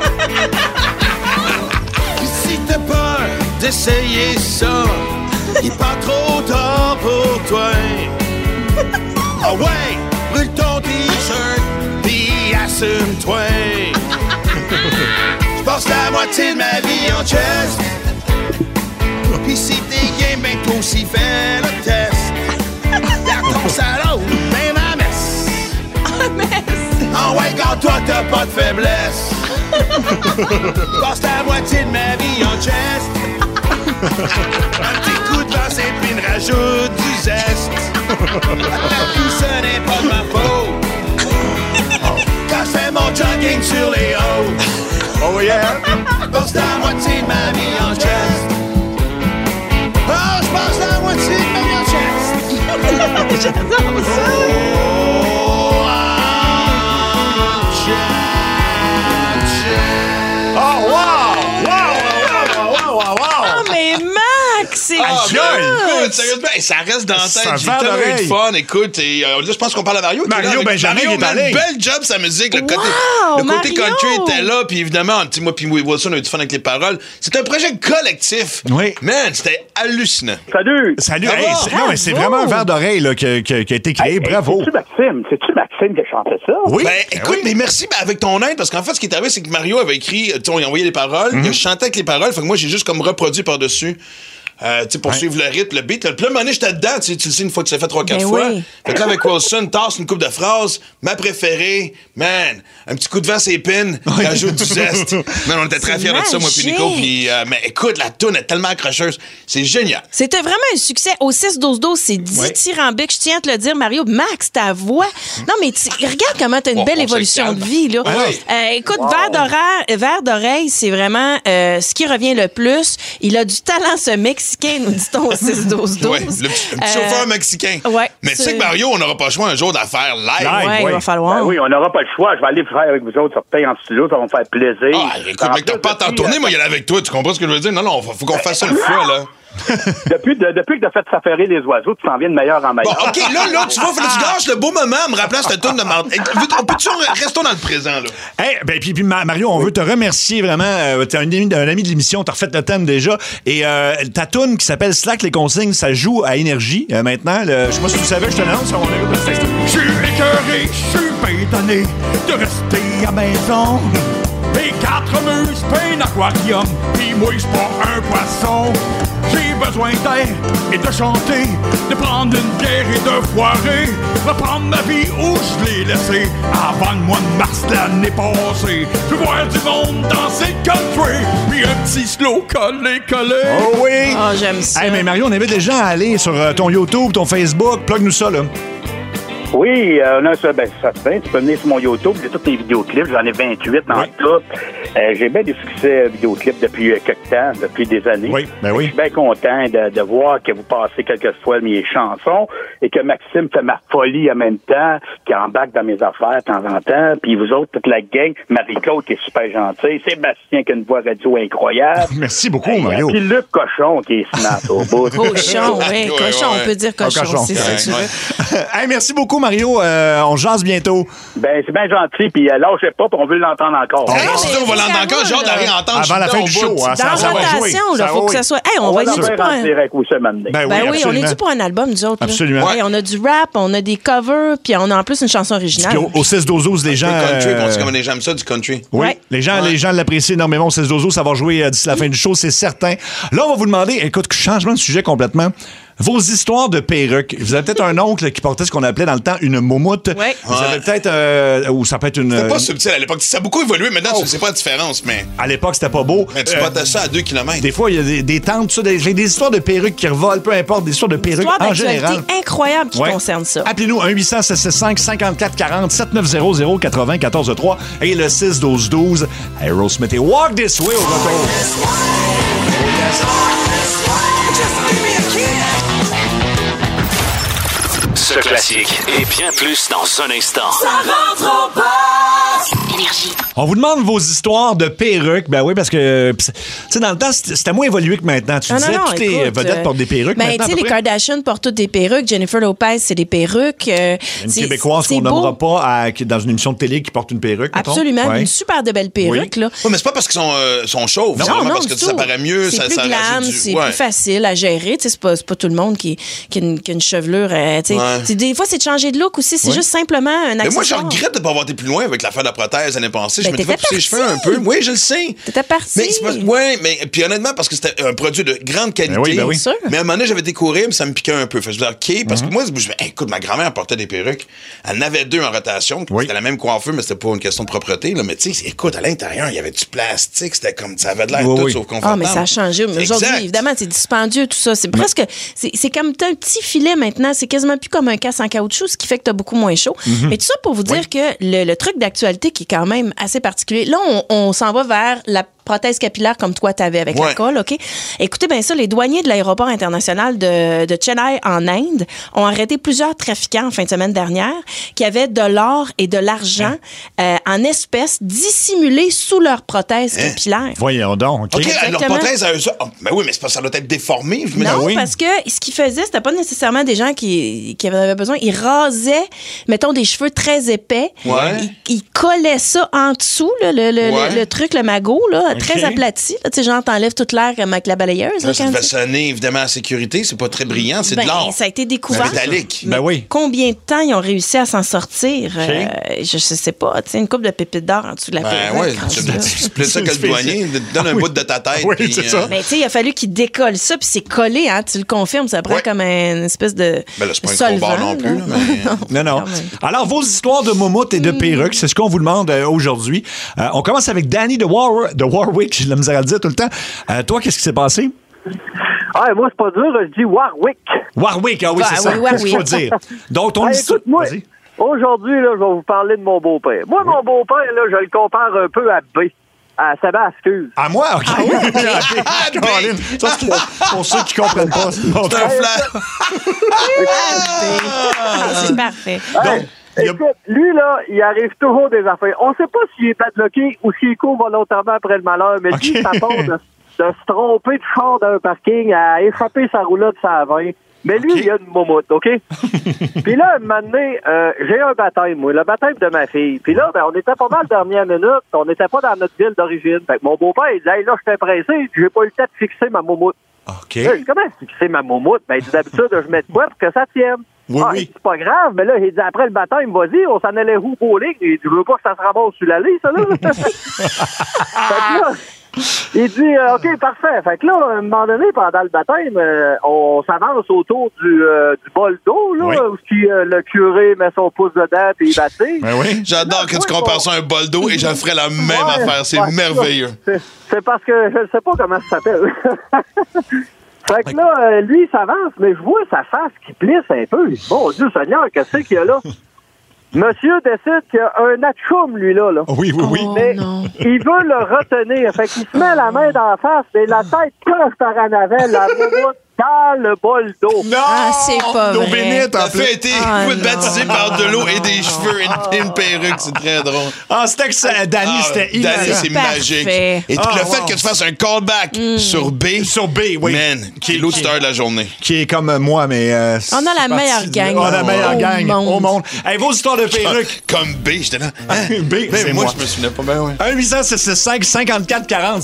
Si t'as peur d'essayer ça, il est pas trop tard pour toi. Ah ouais, brûle ton t-shirt, pis assume-toi. J'passe la moitié de ma vie en chest. Pis si t'es game, ben toi aussi fais le test. Dans ton salon, ben ma messe. Ah ouais, quand toi t'as pas de faiblesse. Passe la moitié de ma vie en chest. Un petit coup de vent s'épine rajoute du zeste. Après tout, ce n'est pas de ma faute. Quand je fais mon jogging sur les hauts. Oh yeah! Passe la moitié de ma vie en chest. Oh, je passe la moitié de ma vie en chest. J'adore ça! C'est écoute, sérieusement, ça reste dans la tête. J'ai tellement eu de fun. Écoute, et là, je pense qu'on parle à Mario. Mario Benjamin qui est allé. Belle job sa musique. Le côté country était là. Puis évidemment, moi puis Wilson, on a eu du fun avec les paroles. C'est un projet collectif. Oui. Man, c'était hallucinant. Salut. Non, c'est vraiment un verre d'oreille là, qui a été créé. Bravo. C'est-tu Maxime qui a chanté ça? Oui. Ben, écoute, mais merci avec ton aide. Parce qu'en fait, ce qui est arrivé, c'est que Mario avait écrit, on lui a envoyé les paroles. Il a chanté avec les paroles. Fait que moi, j'ai juste comme reproduit par-dessus. Pour suivre le rythme, le beat. Puis là, à un moment donné, j'étais dedans, tu le sais, une fois que tu l'as fait 3-4 fois. Oui. Fait que là, avec Wilson, tasse une couple de phrases. Ma préférée, man, un petit coup de vent, c'est épine, rajoute du zeste. Man, on était très fiers de ça, moi, puis Nico. Puis, mais écoute, la toune est tellement accrocheuse. C'est génial. C'était vraiment un succès. Au 6-12-12, c'est dithyrambique. Je tiens à te le dire, Mario. Max, ta voix. Non, mais regarde comment t'as une belle évolution de vie, là. Écoute, Verre d'oreille, c'est vraiment ce qui revient le plus. Il a du talent, ce Mexicain, nous dit-on au 6-12-12. Ouais, le petit chauffeur mexicain. Ouais, mais tu sais que Mario, on n'aura pas le choix un jour d'en faire live. Il va falloir. Ben oui, on n'aura pas le choix. Je vais aller faire avec vous autres, sortir en studio, ça va me faire plaisir. Ah, écoute, mec, t'as pas à t'en tourner, moi, y aller avec toi. Tu comprends ce que je veux dire? Non, faut qu'on fasse ça une fois, là. Depuis que t'as fait s'affairer les oiseaux, tu t'en viens de meilleur en meilleur. Bon, OK, là, tu vois, faut que tu gâches le beau moment en me rappelant cette tourne de marde. Restons dans le présent, là. Ben, puis Mario, on veut te remercier vraiment. T'es un ami de l'émission, t'as refait le thème déjà. Et ta toune qui s'appelle Slack les consignes, ça joue à Énergie maintenant. Je sais pas si tu savais, je te l'annonce. Je suis écœuré, je suis bétonné de rester à maison. et 4 muses pis un aquarium. Pis moi, j'suis pas un poisson. J'ai besoin d'air et de chanter, de prendre une bière et de foirer, reprendre ma vie où je l'ai laissée avant le mois de mars de l'année passée. Je veux voir du monde danser le country, puis un petit slow collé. Oh oui! Oh, j'aime ça. Hey, mais Mario, on invite les gens à aller sur ton YouTube, ton Facebook. Plug-nous ça, là. Oui, ça se fait. Tu peux venir sur mon YouTube, j'ai tous les vidéoclips. J'en ai 28 dans tout. J'ai bien des succès vidéoclips depuis quelques temps, depuis des années. Oui, ben oui. Je suis bien content de voir que vous passez quelquefois mes chansons et que Maxime fait ma folie en même temps, qui embarque dans mes affaires de temps en temps. Puis vous autres, toute la gang, Marie-Claude qui est super gentille, Sébastien qui a une voix radio incroyable. Merci beaucoup, Mario. Puis Luc Cochon qui est snap au bout. Cochon, oui. Cochon, on peut dire cochon, c'est ça que tu veux. Hey, merci beaucoup, Mario. On jase bientôt. Ben, c'est bien gentil, puis lâchez pas, puis on veut l'entendre encore. On va l'entendre encore, j'ai hâte d'aller entendre. Avant la fin du show, hein, dans ça va jouer. rotation, il faut que ça soit... Hey, on va y aller pour un... Ben oui, on est dû pour un album, nous autres. Absolument. Hey, on a du rap, on a des covers, puis on a en plus une chanson originale. Au 6-12-12, les gens... country, comme les gens aiment ça, du country. Oui, les gens l'apprécient énormément au 6-12-12. Ça va jouer d'ici la fin du show, c'est certain. Là, on va vous demander, écoute, changement de sujet complètement. Vos histoires de perruques. Vous avez peut-être un oncle qui portait ce qu'on appelait dans le temps une moumoute. Oui. Vous avez peut-être... ou ça peut être une... C'était pas subtil à l'époque. Ça a beaucoup évolué. Maintenant, tu ne sais pas la différence, mais... À l'époque, c'était pas beau. Mais tu portais ça à 2 km. Des fois, il y a des tentes, tout ça, des histoires de perruques qui revolent, peu importe, des histoires de perruques en général. C'est incroyable qui concerne ça. Appelez-nous 1-800-765-5440 7900 94 3 et le 6-12-12. Aerosmith et Walk This Way au retour. Ce classique et bien plus dans un instant. Ça rentre au poste. Énergie. On vous demande vos histoires de perruques. Ben oui, parce que, tu sais, dans le temps, c'était moins évolué que maintenant. Tu disais, toutes les vedettes portent des perruques. Ben, tu sais, les Kardashians portent toutes des perruques. Jennifer Lopez, c'est des perruques. Une Québécoise qu'on nommera pas dans une émission de télé qui porte une perruque. Absolument. Une super de belle perruque, là. Oui, mais c'est pas parce qu'ils sont chauves. C'est vraiment parce que ça paraît mieux. C'est plus glam, c'est plus facile à gérer. C'est pas tout le monde qui a une chevelure. Des fois, c'est de changer de look aussi. C'est juste simplement un accessoire. Mais moi, je regrette de ne pas avoir été plus loin avec l'affaire de la prothèse l'année passée. Je m'étais fait pousser les cheveux un peu. Oui, je le sais. T'étais parti. Mais puis honnêtement, parce que c'était un produit de grande qualité. Ben oui. Mais à un moment donné, j'avais été courir, mais ça me piquait un peu. Fait que je me disais, OK, parce que moi, écoute, ma grand-mère portait des perruques. Elle en avait 2 en rotation. C'était la même coiffure, mais c'était pas une question de propreté. Là. Mais tu sais, écoute, à l'intérieur, il y avait du plastique. C'était comme, ça avait de l'air tout sauf confortable. Ah, mais ça a changé. Aujourd'hui, évidemment, c'est dispendieux, tout ça. C'est presque, c'est comme t'as un petit filet maintenant. C'est quasiment plus comme un casse en caoutchouc, ce qui fait que t'as beaucoup moins chaud. Mais tout ça pour vous dire que le truc d'actualité qui est quand même assez particulier. Là, on s'en va vers la prothèse capillaire comme toi t'avais avec la colle, OK? Écoutez bien ça, les douaniers de l'aéroport international de Chennai en Inde ont arrêté plusieurs trafiquants en fin de semaine dernière qui avaient de l'or et de l'argent en espèces dissimulés sous leur prothèse capillaire. Voyons donc. OK, leur prothèse a ça. Oh, ben oui, mais c'est pas ça doit être déformé. Non, parce que ce qu'ils faisaient, c'était pas nécessairement des gens qui en avaient besoin. Ils rasaient, mettons, des cheveux très épais. Ils collaient ça en dessous, le truc, le magot, là, très aplati. Tu sais, genre, t'enlèves toute l'air comme avec la balayeuse. Là, ça devait sonner, évidemment, à sécurité. C'est pas très brillant, c'est de l'or. Ça a été découvert. Métallique. Ben oui. Combien de temps ils ont réussi à s'en sortir? Je sais pas. Tu sais, une couple de pépites d'or en dessous de la perruque. Tu plais ça que le douanier donne un bout de ta tête. Oui, c'est ça. Mais tu sais, il a fallu qu'il décolle ça, puis c'est collé, hein. Tu le confirmes, ça prend comme une espèce de. Ben là, c'est pas un combat non plus. Non. Alors, vos histoires de moumoutes et de perruques, c'est ce qu'on vous demande aujourd'hui. On commence avec Danny de Warwick. J'ai de la misère à le dire tout le temps. Toi, qu'est-ce qui s'est passé? Ah, moi, c'est pas dur, je dis Warwick. Warwick, ah oui, c'est ça. Il faut dire. Donc, ton histoire. Écoute-moi, aujourd'hui, là, je vais vous parler de mon beau-père. Moi, mon beau-père, là, je le compare un peu à B. À Sébastien. À moi? OK. Caroline, ça, c'est pour ceux qui ne comprennent pas. C'est un flair. C'est parfait. Donc, écoute, lui, là, il arrive toujours des affaires. On ne sait pas s'il est padlocké ou s'il court volontairement après le malheur, mais lui, ça part de se tromper de char d'un parking à échapper sa roulotte sa 20. Mais lui, il a une moumoute, OK? Puis là, un moment donné, j'ai un baptême, moi, le baptême de ma fille. Puis là, on était pas mal dernière minute, on n'était pas dans notre ville d'origine. Fait que mon beau-père, il dit, hey, là, je suis pressé, j'ai pas eu le temps de fixer ma moumoute. OK. Comment fixer ma moumoute? Ben, d'habitude, je mets de quoi pour que ça tienne? Oui. C'est pas grave, mais là, il dit après le baptême, vas-y, on s'en allait où bowling? Il dit, je veux pas que ça se ramasse sur l'allée, ça, là. Fait que là, il dit, OK, parfait. Fait que là, à un moment donné, pendant le baptême, on s'avance autour du bol d'eau, là, où le curé met son pouce dedans et il baptise. Oui. J'adore que tu compares ça à un bol d'eau et j'en ferais la même affaire. C'est merveilleux. C'est parce que je ne sais pas comment ça s'appelle. Fait que là, lui, il s'avance, mais je vois sa face qui plisse un peu. Bon Dieu Seigneur, qu'est-ce qu'il y a là? Monsieur décide qu'il y a un atchoum, lui, là. Oui. Mais il veut le retenir. Fait qu'il se met la main d'en face et la tête coche par en avant, la moumoute dans le bol d'eau. Non! C'est pas L'eau vrai. bénite, La fête a été baptisée par de l'eau et des cheveux et une perruque. C'est très drôle. C'était que Danny, c'était hilarant. Danny, c'est magique. Et le fait que tu fasses un callback sur B. Sur B, oui. Man, qui est l'autre star de la journée. Qui est comme moi, mais... On a la meilleure gang. On a la meilleure gang au monde. Hey, vos histoires de perruques. Comme B, j'étais là. B, c'est moi. Je me souvenais pas bien, ouais. 1-800-665-5440,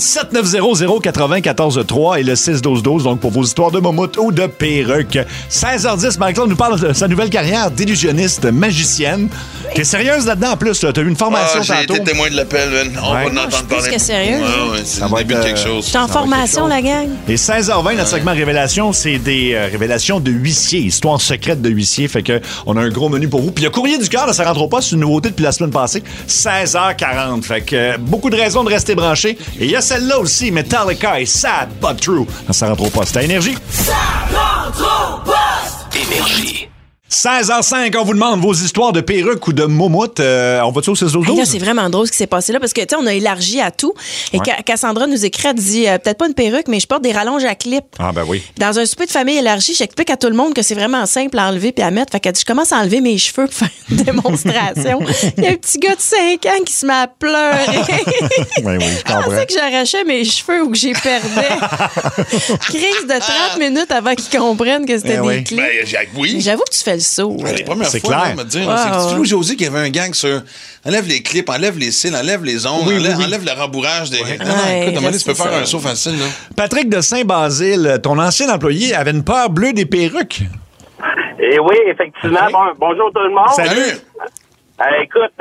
790-094-3 et le 6-12-12, donc pour vos histoires de momoute ou de perruques. 16h10, Marie-Claude nous parle de sa nouvelle carrière d'illusionniste magicienne. T'es sérieuse là-dedans en plus, t'as eu une formation tantôt. J'ai été témoin de l'appel, man. On va en entendre parler. Plus que sérieuse. C'est le début de quelque chose. Je suis en formation, la gang. Et 16h20, notre segment Révélation, c'est des révélations de huissiers, histoires secrètes de huissiers. Fait que on a un gros menu pour vous. Puis le courrier du cœur, ça rentre pas, c'est une nouveauté depuis la semaine passée. 16h40. Fait que beaucoup de raisons de rester branchés. Et il y a celle-là aussi, Metallica et Sad But True. Ça rentre pas, c'est à Énergie. Ça rentre pas! Énergie. 16h05, on vous demande vos histoires de perruques ou de moumoutes. On va-tu au 6-12-12? Là, c'est vraiment drôle ce qui s'est passé là parce que, tu sais, on a élargi à tout. Et Cassandra nous écrit, elle dit, peut-être pas une perruque, mais je porte des rallonges à clip. Ah, ben oui. Dans un souper de famille élargi, j'explique à tout le monde que c'est vraiment simple à enlever puis à mettre. Fait qu'elle dit, je commence à enlever mes cheveux pour faire une démonstration. Il y a un petit gars de 5 ans qui se met à pleurer. Oui, je comprends. Je pensais que j'arrachais mes cheveux ou que j'y perdais. Crise de 30 minutes avant qu'ils comprennent que c'était des clips. Oui. J'avoue que tu fais le saut. C'est la première fois, clair. me dire. C'est Philou José qui avait un gang sur enlève les clips, enlève les cils, enlève les ongles, enlève le rembourrage des. Non, écoute, à un moment donné, tu peux faire un saut facile, là. Patrick de Saint-Basile, ton ancien employé avait une peur bleue des perruques. Et oui, effectivement. Okay. Bonjour tout le monde. Salut. Écoute,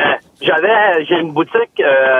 j'ai une boutique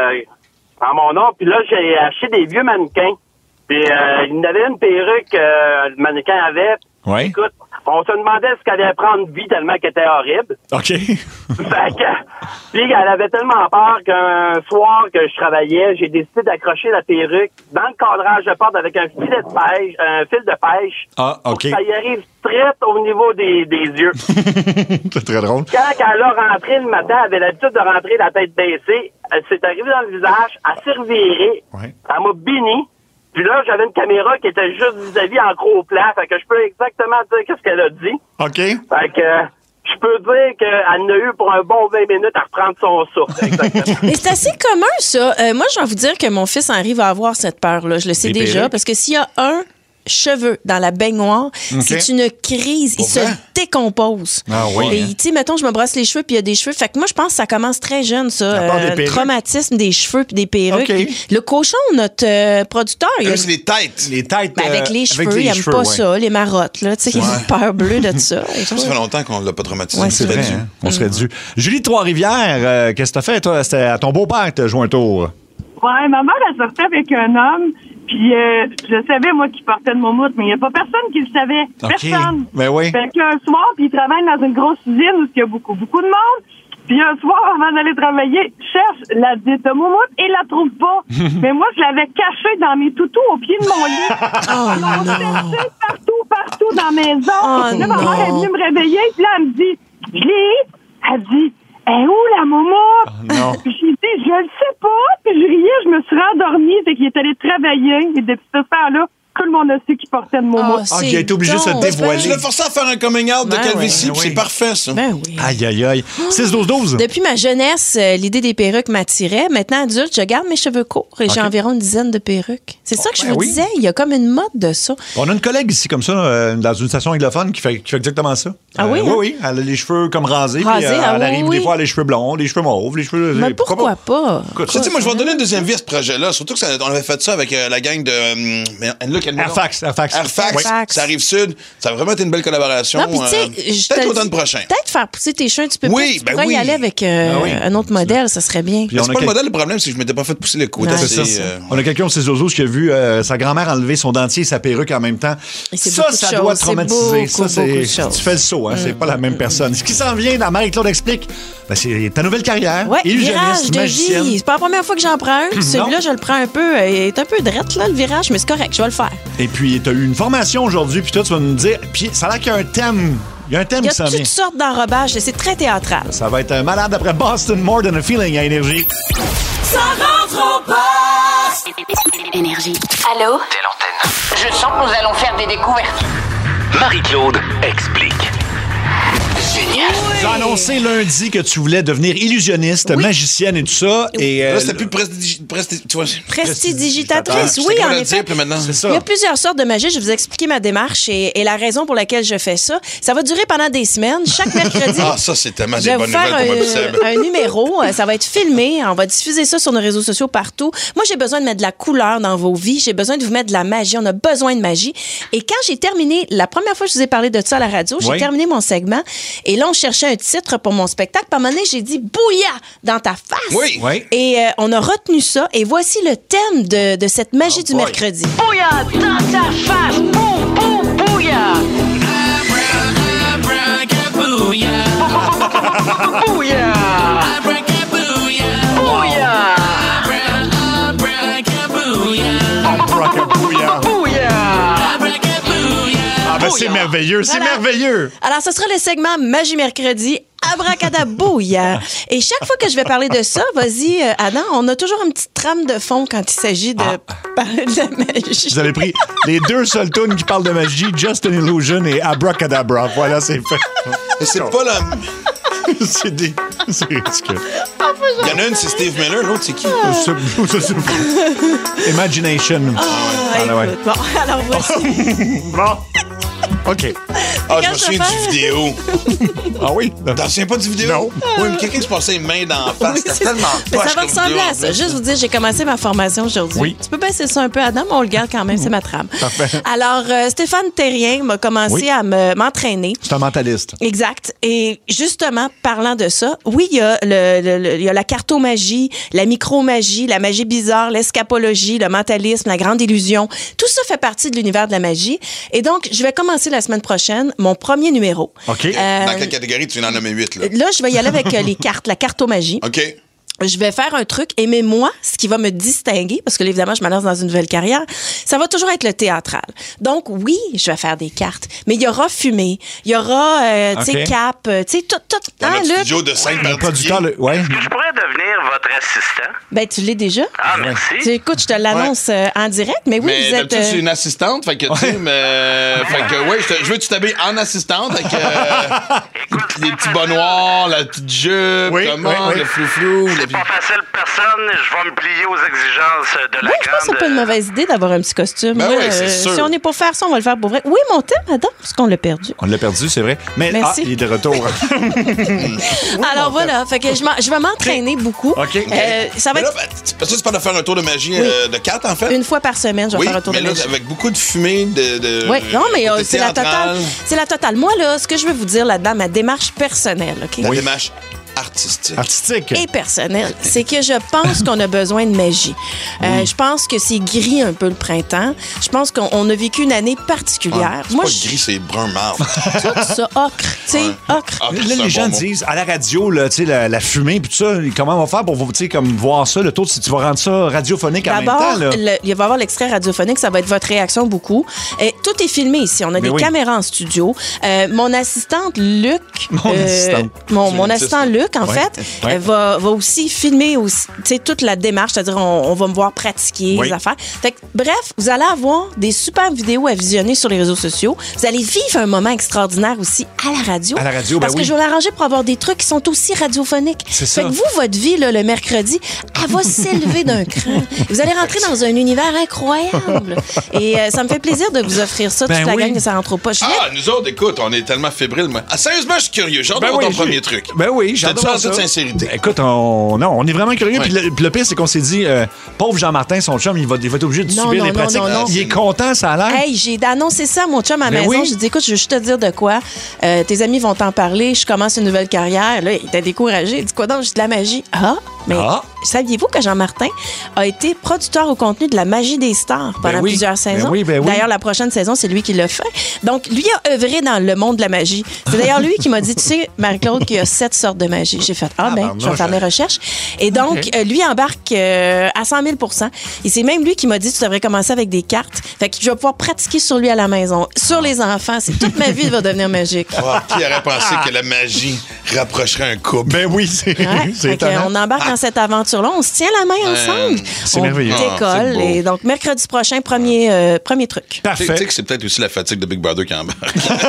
en mon nom, puis là, j'ai acheté des vieux mannequins. Puis il y en avait une perruque, le mannequin avait. Oui. Écoute, on se demandait ce qu'elle allait prendre vie tellement qu'elle était horrible. OK. Fait que, puis elle avait tellement peur qu'un soir que je travaillais, j'ai décidé d'accrocher la perruque dans le cadrage de porte avec un filet de pêche, un fil de pêche. Ah, OK. Pour que ça y arrive très au niveau des yeux. C'est très drôle. Quand elle a rentré le matin, elle avait l'habitude de rentrer la tête baissée. Elle s'est arrivée dans le visage, elle s'est revirée. Ouais. Elle m'a béni. Puis là, j'avais une caméra qui était juste vis-à-vis en gros plan. Fait que je peux exactement dire qu'est-ce qu'elle a dit. OK. Fait que je peux dire qu'elle en a eu pour un bon 20 minutes à reprendre son souffle. Exactement. Mais c'est assez commun, ça. Moi, je vais vous dire que mon fils Henri va avoir cette peur-là. Je le sais déjà. Perruques. Parce que s'il y a un cheveu dans la baignoire, c'est une crise. Il se décompose. Ah oui. Tu sais, mettons, je me brosse les cheveux puis il y a des cheveux. Fait que moi, je pense que ça commence très jeune, ça. Le traumatisme des cheveux puis des perruques. Okay. Le cochon, notre producteur, C'est les têtes. Les têtes. avec les cheveux, il n'aime pas ça, les marottes, là. Tu sais, il a une peur bleue de ça. Ça fait longtemps qu'on ne l'a pas traumatisé. Ouais, C'est vrai, hein? On serait dû. Julie de Trois-Rivières, qu'est-ce que t'as fait, toi? C'était à ton beau-père que t'as joué un tour. Ouais, ma mère, elle sortait avec un homme, puis je savais, moi, qu'il portait de moumoute, mais il n'y a pas personne qui le savait. Personne. Ben oui. Fait qu'un soir, puis il travaille dans une grosse usine où il y a beaucoup de monde. Puis un soir, avant d'aller travailler, cherche la dite moumoute et la trouve pas. Mais moi, je l'avais cachée dans mes toutous au pied de mon lit. Oh on cherchait partout dans la maison. Oh Puis là, ma mère est venue me réveiller, puis là, elle me dit, je l'ai. Elle dit, est où la moumoute? Oh non. Puis j'ai dit, je le sais pas. Puis je riais, je me suis rendormie. Fait qu'il est allé travailler. Et depuis ce temps-là, tout le monde a su qu'il portait de moumoute. Ah, il a été obligé de se dévoiler. Je l'ai forcé à faire un coming out de calvitie, puis c'est parfait, ça. Ben oui. Aïe, aïe, aïe. 6-12-12. Depuis ma jeunesse, l'idée des perruques m'attirait. Maintenant, adulte, je garde mes cheveux courts et j'ai environ une dizaine de perruques. C'est ça que je vous disais. Il y a comme une mode de ça. On a une collègue ici, comme ça, dans une station anglophone, qui fait exactement ça. Ah oui? Oui. Elle a les cheveux comme rasés. Puis, elle arrive des fois, les cheveux blonds, les cheveux mauves, les cheveux. Mais pourquoi pas? Tu sais, moi, je vais donner une deuxième vie à ce projet-là. Surtout que on avait fait ça avec la gang de Look and Airfax. Oui. Ça arrive sud. Ça a vraiment été une belle collaboration. Non, puis tu sais, peut-être l'automne prochain. Peut-être faire pousser tes cheveux un petit peu oui, plus. Tu pourrais y aller avec un autre modèle, ça serait bien. C'est pas le modèle, le problème, c'est que je m'étais pas fait pousser le côté. On a quelqu'un de ses oiseaux qui a vu sa grand-mère enlever son dentier et sa perruque en même temps. Ça doit traumatiser. Tu fais le saut, hein, c'est pas la même personne. Ce qui s'en vient dans Marie-Claude Explique, c'est ta nouvelle carrière. Ouais, virage de magicienne. vie. C'est pas la première fois que j'en prends un. Celui-là, je le prends un peu. Il est un peu drette, là, le virage, mais c'est correct, je vais le faire. Et puis, tu as eu une formation aujourd'hui, puis toi, tu vas nous dire. Puis, ça a l'air qu'il y a un thème. Il y a un thème qui s'en vient. Il y a toutes sortes d'enrobages. C'est très théâtral. Ça va être malade après Boston, More Than a Feeling à Énergie. Ça rentre au poste! Énergie. Allô? Telle antenne. Je sens que nous allons faire des découvertes. Marie-Claude Explique. Génial. Tu as annoncé lundi que tu voulais devenir illusionniste, magicienne et tout ça. Et là, c'était plus prestidigitatrice. Oui, en effet. Il y a plusieurs sortes de magie. Je vais vous expliquer ma démarche et la raison pour laquelle je fais ça. Ça va durer pendant des semaines. Chaque mercredi, ça, c'est tellement des bonnes nouvelles pour moi, un numéro. Ça va être filmé. On va diffuser ça sur nos réseaux sociaux partout. Moi, j'ai besoin de mettre de la couleur dans vos vies. J'ai besoin de vous mettre de la magie. On a besoin de magie. Et quand j'ai terminé, la première fois que je vous ai parlé de ça à la radio, j'ai terminé mon segment. Et là, on cherchait un titre pour mon spectacle. Puis à un moment donné, j'ai dit « Bouya » dans ta face. Oui. Et on a retenu ça. Et voici le thème de cette magie du mercredi. Bouya dans ta face. Boum, boum, bouya. Abracabouya. Bouya. Abracabouya. Bouya. Abracabouya. Bouya. Ah, ben c'est merveilleux, c'est merveilleux. Alors, ce sera le segment Magie Mercredi. Abracadabouya. Et chaque fois que je vais parler de ça, vas-y, Adam, on a toujours une petite trame de fond quand il s'agit de parler de la magie. Vous avez pris les deux seuls tunes qui parlent de magie, Just an Illusion et Abracadabra. Voilà, c'est fait. Et c'est pas la... C'est ridicule. Il y en a une, c'est Steve Miller, l'autre, c'est qui? Imagination. Écoute, bon, alors voici. Bon. OK. Je me souviens du vidéo. Ah oui? T'en souviens pas du vidéo? Non. Oui, mais quelqu'un se passait une main dans la face. C'était tellement poche. Ça va ressembler à ça. Juste vous dire, j'ai commencé ma formation aujourd'hui. Oui. Tu peux baisser ça un peu, Adam, mais on le garde quand même, c'est ma trame. Parfait. Alors, Stéphane Terrien m'a commencé à m'entraîner. C'est un mentaliste. Exact. Et justement, parlant de ça, oui, il y a il y a la cartomagie, la micromagie, la magie bizarre, l'escapologie, le mentalisme, la grande illusion. Tout ça fait partie de l'univers de la magie. Et donc, je vais commencer la semaine prochaine mon premier numéro. OK. Dans quelle catégorie? Tu viens d'en nommer 8, là? Là, je vais y aller avec les cartes, la cartomagie. OK. Je vais faire un truc, mais moi, ce qui va me distinguer, parce que là, évidemment, je me lance dans une nouvelle carrière, ça va toujours être le théâtral. Donc, oui, je vais faire des cartes, mais il y aura fumée, il y aura, tu sais, cap, tu sais, tout. Dans le studio de Saint-Barthélemy. Est-ce que je pourrais devenir votre assistant? Ben, tu l'es déjà. Ah, merci. Écoute, je te l'annonce en direct, mais oui, mais vous êtes... c'est une assistante, fait que, tu sais, fait que, je veux que tu t'habilles en assistante avec les petits bas noirs, la petite jupe, le flou-flou. C'est pas facile, personne. Je vais me plier aux exigences de la grande... Je pense que c'est pas une mauvaise idée d'avoir un petit costume. Ben oui, c'est sûr. Si on est pour faire ça, on va le faire pour vrai. Oui, mon thème, Adam, parce qu'on l'a perdu. On l'a perdu, c'est vrai. Mais il est de retour. Alors voilà, fait que je vais m'entraîner beaucoup. OK. Ça va être... Parce que c'est pas de faire un tour de magie de cartes, en fait? Une fois par semaine, je vais faire un tour de magie. Mais là, avec beaucoup de fumée, Oui, non, mais c'est la totale. C'est la totale. Moi, là, ce que je veux vous dire là-dedans, ma démarche personnelle, OK? La démarche artistique. Et personnelle, c'est que je pense qu'on a besoin de magie. Je pense que c'est gris un peu le printemps. Je pense qu'on a vécu une année particulière. C'est pas gris, c'est brun marbre. Tout ça, ocre, tu sais, ocre. Là, les gens disent, à la radio, là, la fumée, puis tout ça, comment on va faire pour comme voir ça, le taux, si tu vas rendre ça radiophonique en même temps? Là. Il va y avoir l'extrait radiophonique, ça va être votre réaction beaucoup. Et tout est filmé ici. On a des caméras en studio. Mon assistante, Luc, mon assistant Luc, en fait, va aussi filmer toute la démarche, c'est-à-dire on va me voir pratiquer les affaires. Fait que, bref, vous allez avoir des super vidéos à visionner sur les réseaux sociaux. Vous allez vivre un moment extraordinaire aussi à la radio. À la radio, parce que je vais l'arranger pour avoir des trucs qui sont aussi radiophoniques. C'est ça. Fait que vous, votre vie, là, le mercredi, elle va s'élever d'un cran. Vous allez rentrer dans un univers incroyable. Et ça me fait plaisir de vous offrir ça, toute la gang que ça rentre au poche. Nous autres, écoute, on est tellement fébriles. Sérieusement, je suis curieux. J'ai hâte de voir ton premier truc. Ben oui, j'ai dit ça en toute sincérité. Écoute, on est vraiment curieux. Puis le pire, c'est qu'on s'est dit, pauvre Jean-Martin, son chum, il va être obligé de subir les pratiques. Non. Il est content, ça a l'air. Hey, j'ai annoncé ça à mon chum à la maison. J'ai dit, écoute, je veux juste te dire de quoi. Tes amis vont t'en parler. Je commence une nouvelle carrière. Là, il t'a découragé. Il dit, quoi donc? J'ai de la magie. Mais saviez-vous que Jean-Martin a été producteur au contenu de la magie des stars pendant plusieurs saisons? D'ailleurs, la prochaine saison, c'est lui qui l'a fait. Donc, lui a œuvré dans le monde de la magie. C'est d'ailleurs lui qui m'a dit, tu sais, Marie-Claude, qu'il y a 7 sortes de magie. J'ai fait, je vais faire mes recherches. Et donc, lui embarque à 100 000 %. Et c'est même lui qui m'a dit, tu devrais commencer avec des cartes. Fait que je vais pouvoir pratiquer sur lui à la maison. Sur les enfants, c'est toute ma vie va devenir magique. Qui aurait pensé que la magie rapprocherait un couple? Ben oui, c'est on embarque dans cette aventure-là. On se tient la main ensemble. C'est merveilleux. On décolle. Et donc, mercredi prochain, premier truc. Parfait. Tu sais que c'est peut-être aussi la fatigue de Big Brother qui embarque.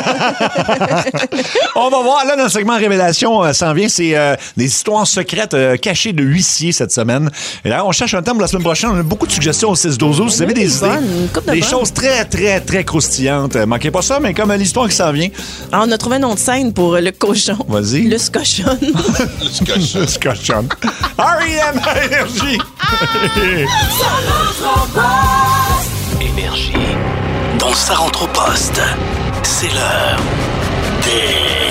On va voir. Là, dans le segment Révélation, s'en vient. C'est des histoires secrètes cachées de huissiers cette semaine. Et là, on cherche un thème pour la semaine prochaine. On a beaucoup de suggestions au 6-12-12. Si vous avez des idées, des choses très, très, très croustillantes. Manquez pas ça, mais comme l'histoire qui s'en vient. Alors, on a trouvé un nom de scène pour le cochon. Vas-y. Le scochon. Le scochon. R.E.M. Énergie. Énergie. Dans sa rentre au poste, c'est l'heure des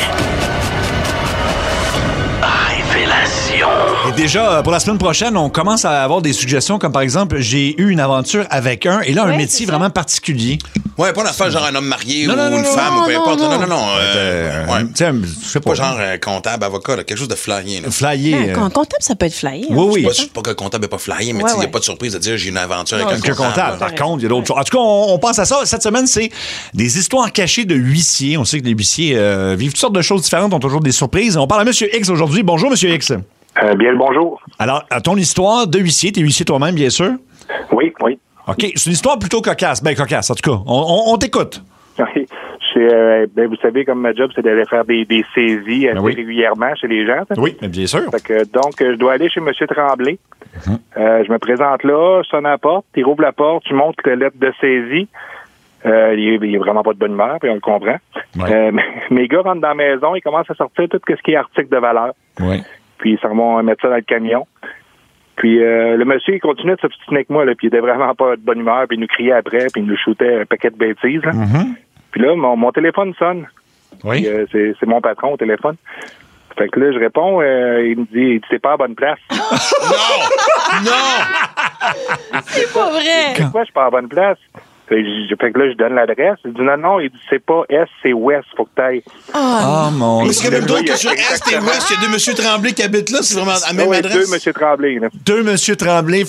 révélations. Et déjà, pour la semaine prochaine, on commence à avoir des suggestions comme par exemple, j'ai eu une aventure avec un, et là, un métier vraiment particulier. Ouais, pas l'affaire genre un homme marié ou une femme ou peu importe. Non. Je sais pas. Genre comptable, avocat, là, quelque chose de flyé. Flyé. Comptable, ça peut être flyé. Oui. C'est pas que le comptable n'est pas flyé, mais il n'y a pas de surprise de dire j'ai une aventure avec un comptable. Par contre, il y a d'autres choses. En tout cas, on pense à ça. Cette semaine, c'est des histoires cachées de huissiers. On sait que les huissiers vivent toutes sortes de choses différentes, ont toujours des surprises. On parle à M. X aujourd'hui. Bonjour, M. X. Bien le bonjour. Alors, à ton histoire de huissier, t'es huissier toi-même, bien sûr? Oui. OK, c'est une histoire plutôt cocasse. Ben, cocasse, en tout cas. On t'écoute. Oui. Vous savez, comme ma job, c'est d'aller faire des saisies assez régulièrement chez les gens. Oui, bien sûr. Donc, je dois aller chez M. Tremblay. Je me présente là, je sonne à la porte, il rouvre la porte, tu montres la lettre de saisie. Il est vraiment pas de bonne humeur, puis on le comprend. Ouais. Mes gars rentrent dans la maison, ils commencent à sortir tout ce qui est article de valeur. Ouais. Puis ils s'en vont mettre ça dans le camion. Puis le monsieur, il continuait de s'obstiner avec moi, là, puis il était vraiment pas de bonne humeur, puis il nous criait après, puis il nous shootait un paquet de bêtises. Là. Puis là, mon téléphone sonne. Oui. Puis, c'est mon patron au téléphone. Fait que là, je réponds, il me dit, c'est pas à bonne place. Non! C'est pas vrai! Pourquoi je suis pas à la bonne place? Fait que là, je donne l'adresse. Il dit non, il dit c'est pas Est, c'est Ouest, faut que t'ailles. Oh mon Dieu. Est-ce qu'il y a même d'autres que sur Est et Ouest, il y a deux M. Tremblay qui habitent là? C'est vraiment la même adresse? Deux M. Tremblay. Là. Deux M. Tremblay.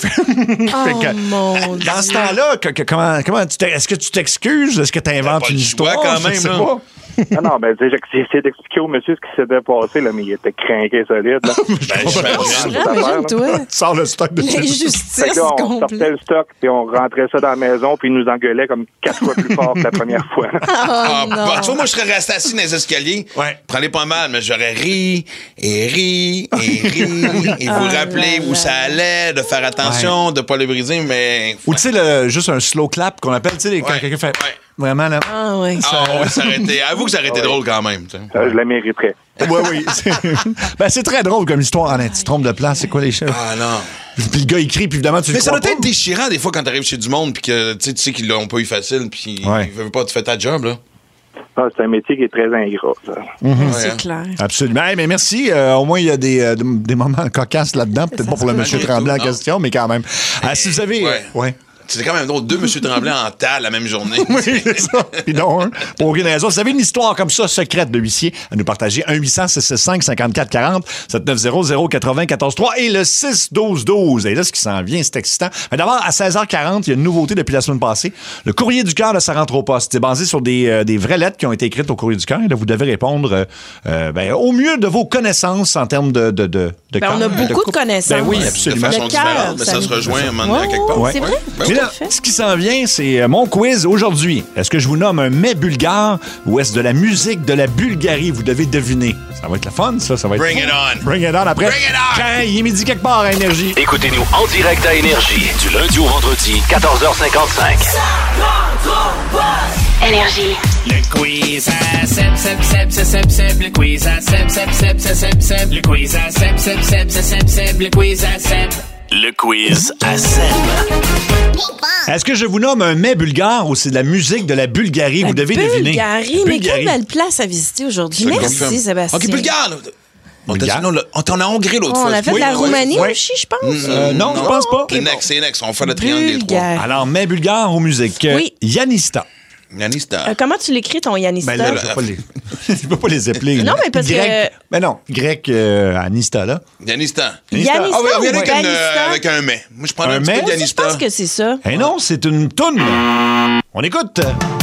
Mon Dieu. Dans ce temps-là, comment est-ce que tu t'excuses? Est-ce que tu inventes une histoire? Quand même, je sais pas. Non, j'ai essayé d'expliquer au monsieur ce qui s'était passé, là, mais il était crinqué solide. Là. Imagine-toi. Sors le stock de l'injustice. On sortait le stock, puis on rentrait ça dans la maison, puis il nous engueulait comme 4 fois plus fort que la première fois. Tu vois, moi, je serais resté assis dans les escaliers. Prenez pas mal, mais j'aurais ri. Et vous rappelez où ça allait, de faire attention, de pas le briser, mais... Ou tu sais, juste un slow clap qu'on appelle, tu sais, quand quelqu'un fait... Vraiment, là. Ah, oui. Ça aurait été... Avoue que ça aurait été drôle quand même. Je la mériterais. Oui. C'est très drôle comme histoire. Tu te trompes de place, c'est quoi les chefs? Ah, non. Puis le gars, il crie, puis évidemment, tu le crois pas. Mais ça doit être déchirant des fois quand t'arrives chez du monde, puis que tu sais qu'ils l'ont pas eu facile, puis ils veulent pas te faire ta job, là. Ah, c'est un métier qui est très ingrat, ça. C'est clair. Absolument. Hey, mais merci. Au moins, il y a des moments cocasses là-dedans. Peut-être pas pour le monsieur Tremblay en question, mais quand même. Si vous avez... C'était quand même drôle. Deux M. Tremblay en tas la même journée. Oui, c'est ça. Puis non, pour aucune raison. Si vous avez une histoire comme ça, secrète de huissier, à nous partager, 1-800-665-5440, 790-094-3 et le 6-12-12. Et là, ce qui s'en vient, c'est excitant. Mais d'abord, à 16h40, il y a une nouveauté depuis la semaine passée. Le courrier du cœur de sa rentre au poste. C'est basé sur des vraies lettres qui ont été écrites au courrier du cœur. Et là, vous devez répondre au mieux de vos connaissances en termes de on a beaucoup de connaissances. Ben oui, absolument. De façon différente, mais ça se rejoint à un moment donné à quelque part. C'est vrai. Mais là, ce qui s'en vient, c'est mon quiz aujourd'hui. Est-ce que je vous nomme un mets bulgare ou est-ce de la musique de la Bulgarie? Vous devez deviner. Ça va être le fun, ça. Ça va être Bring it on. Bring it on après. Bring it on. Quand il est midi quelque part à Énergie. Écoutez-nous en direct à Énergie du lundi au vendredi, 14h55. Énergie. Le quiz à Seb, le quiz à Seb, le quiz à Seb, le quiz à Seb. Le quiz à Seb. Est-ce que je vous nomme un mets bulgare ou c'est de la musique de la Bulgarie? Vous devez deviner. Bulgarie, mais quelle belle place à visiter aujourd'hui. Merci, Sébastien. OK, Bulgare, là. On a Hongrie l'autre fois. On a fait de la Roumanie aussi, je pense. Non, je pense pas. C'est next. On fait le triangle des trois. Alors, mets bulgare ou musique? Oui. Yanista. Yanista. Comment tu l'écris, ton Yanista? Ben là, je peux pas les appeler. Non, mais parce que... Ben non, grec, Anista, là. Yanista. Yanista on vient Yanista? avec un mets. Moi, je prends un petit peu de Yanista. Je pense que c'est ça. Eh non, c'est une toune. On écoute.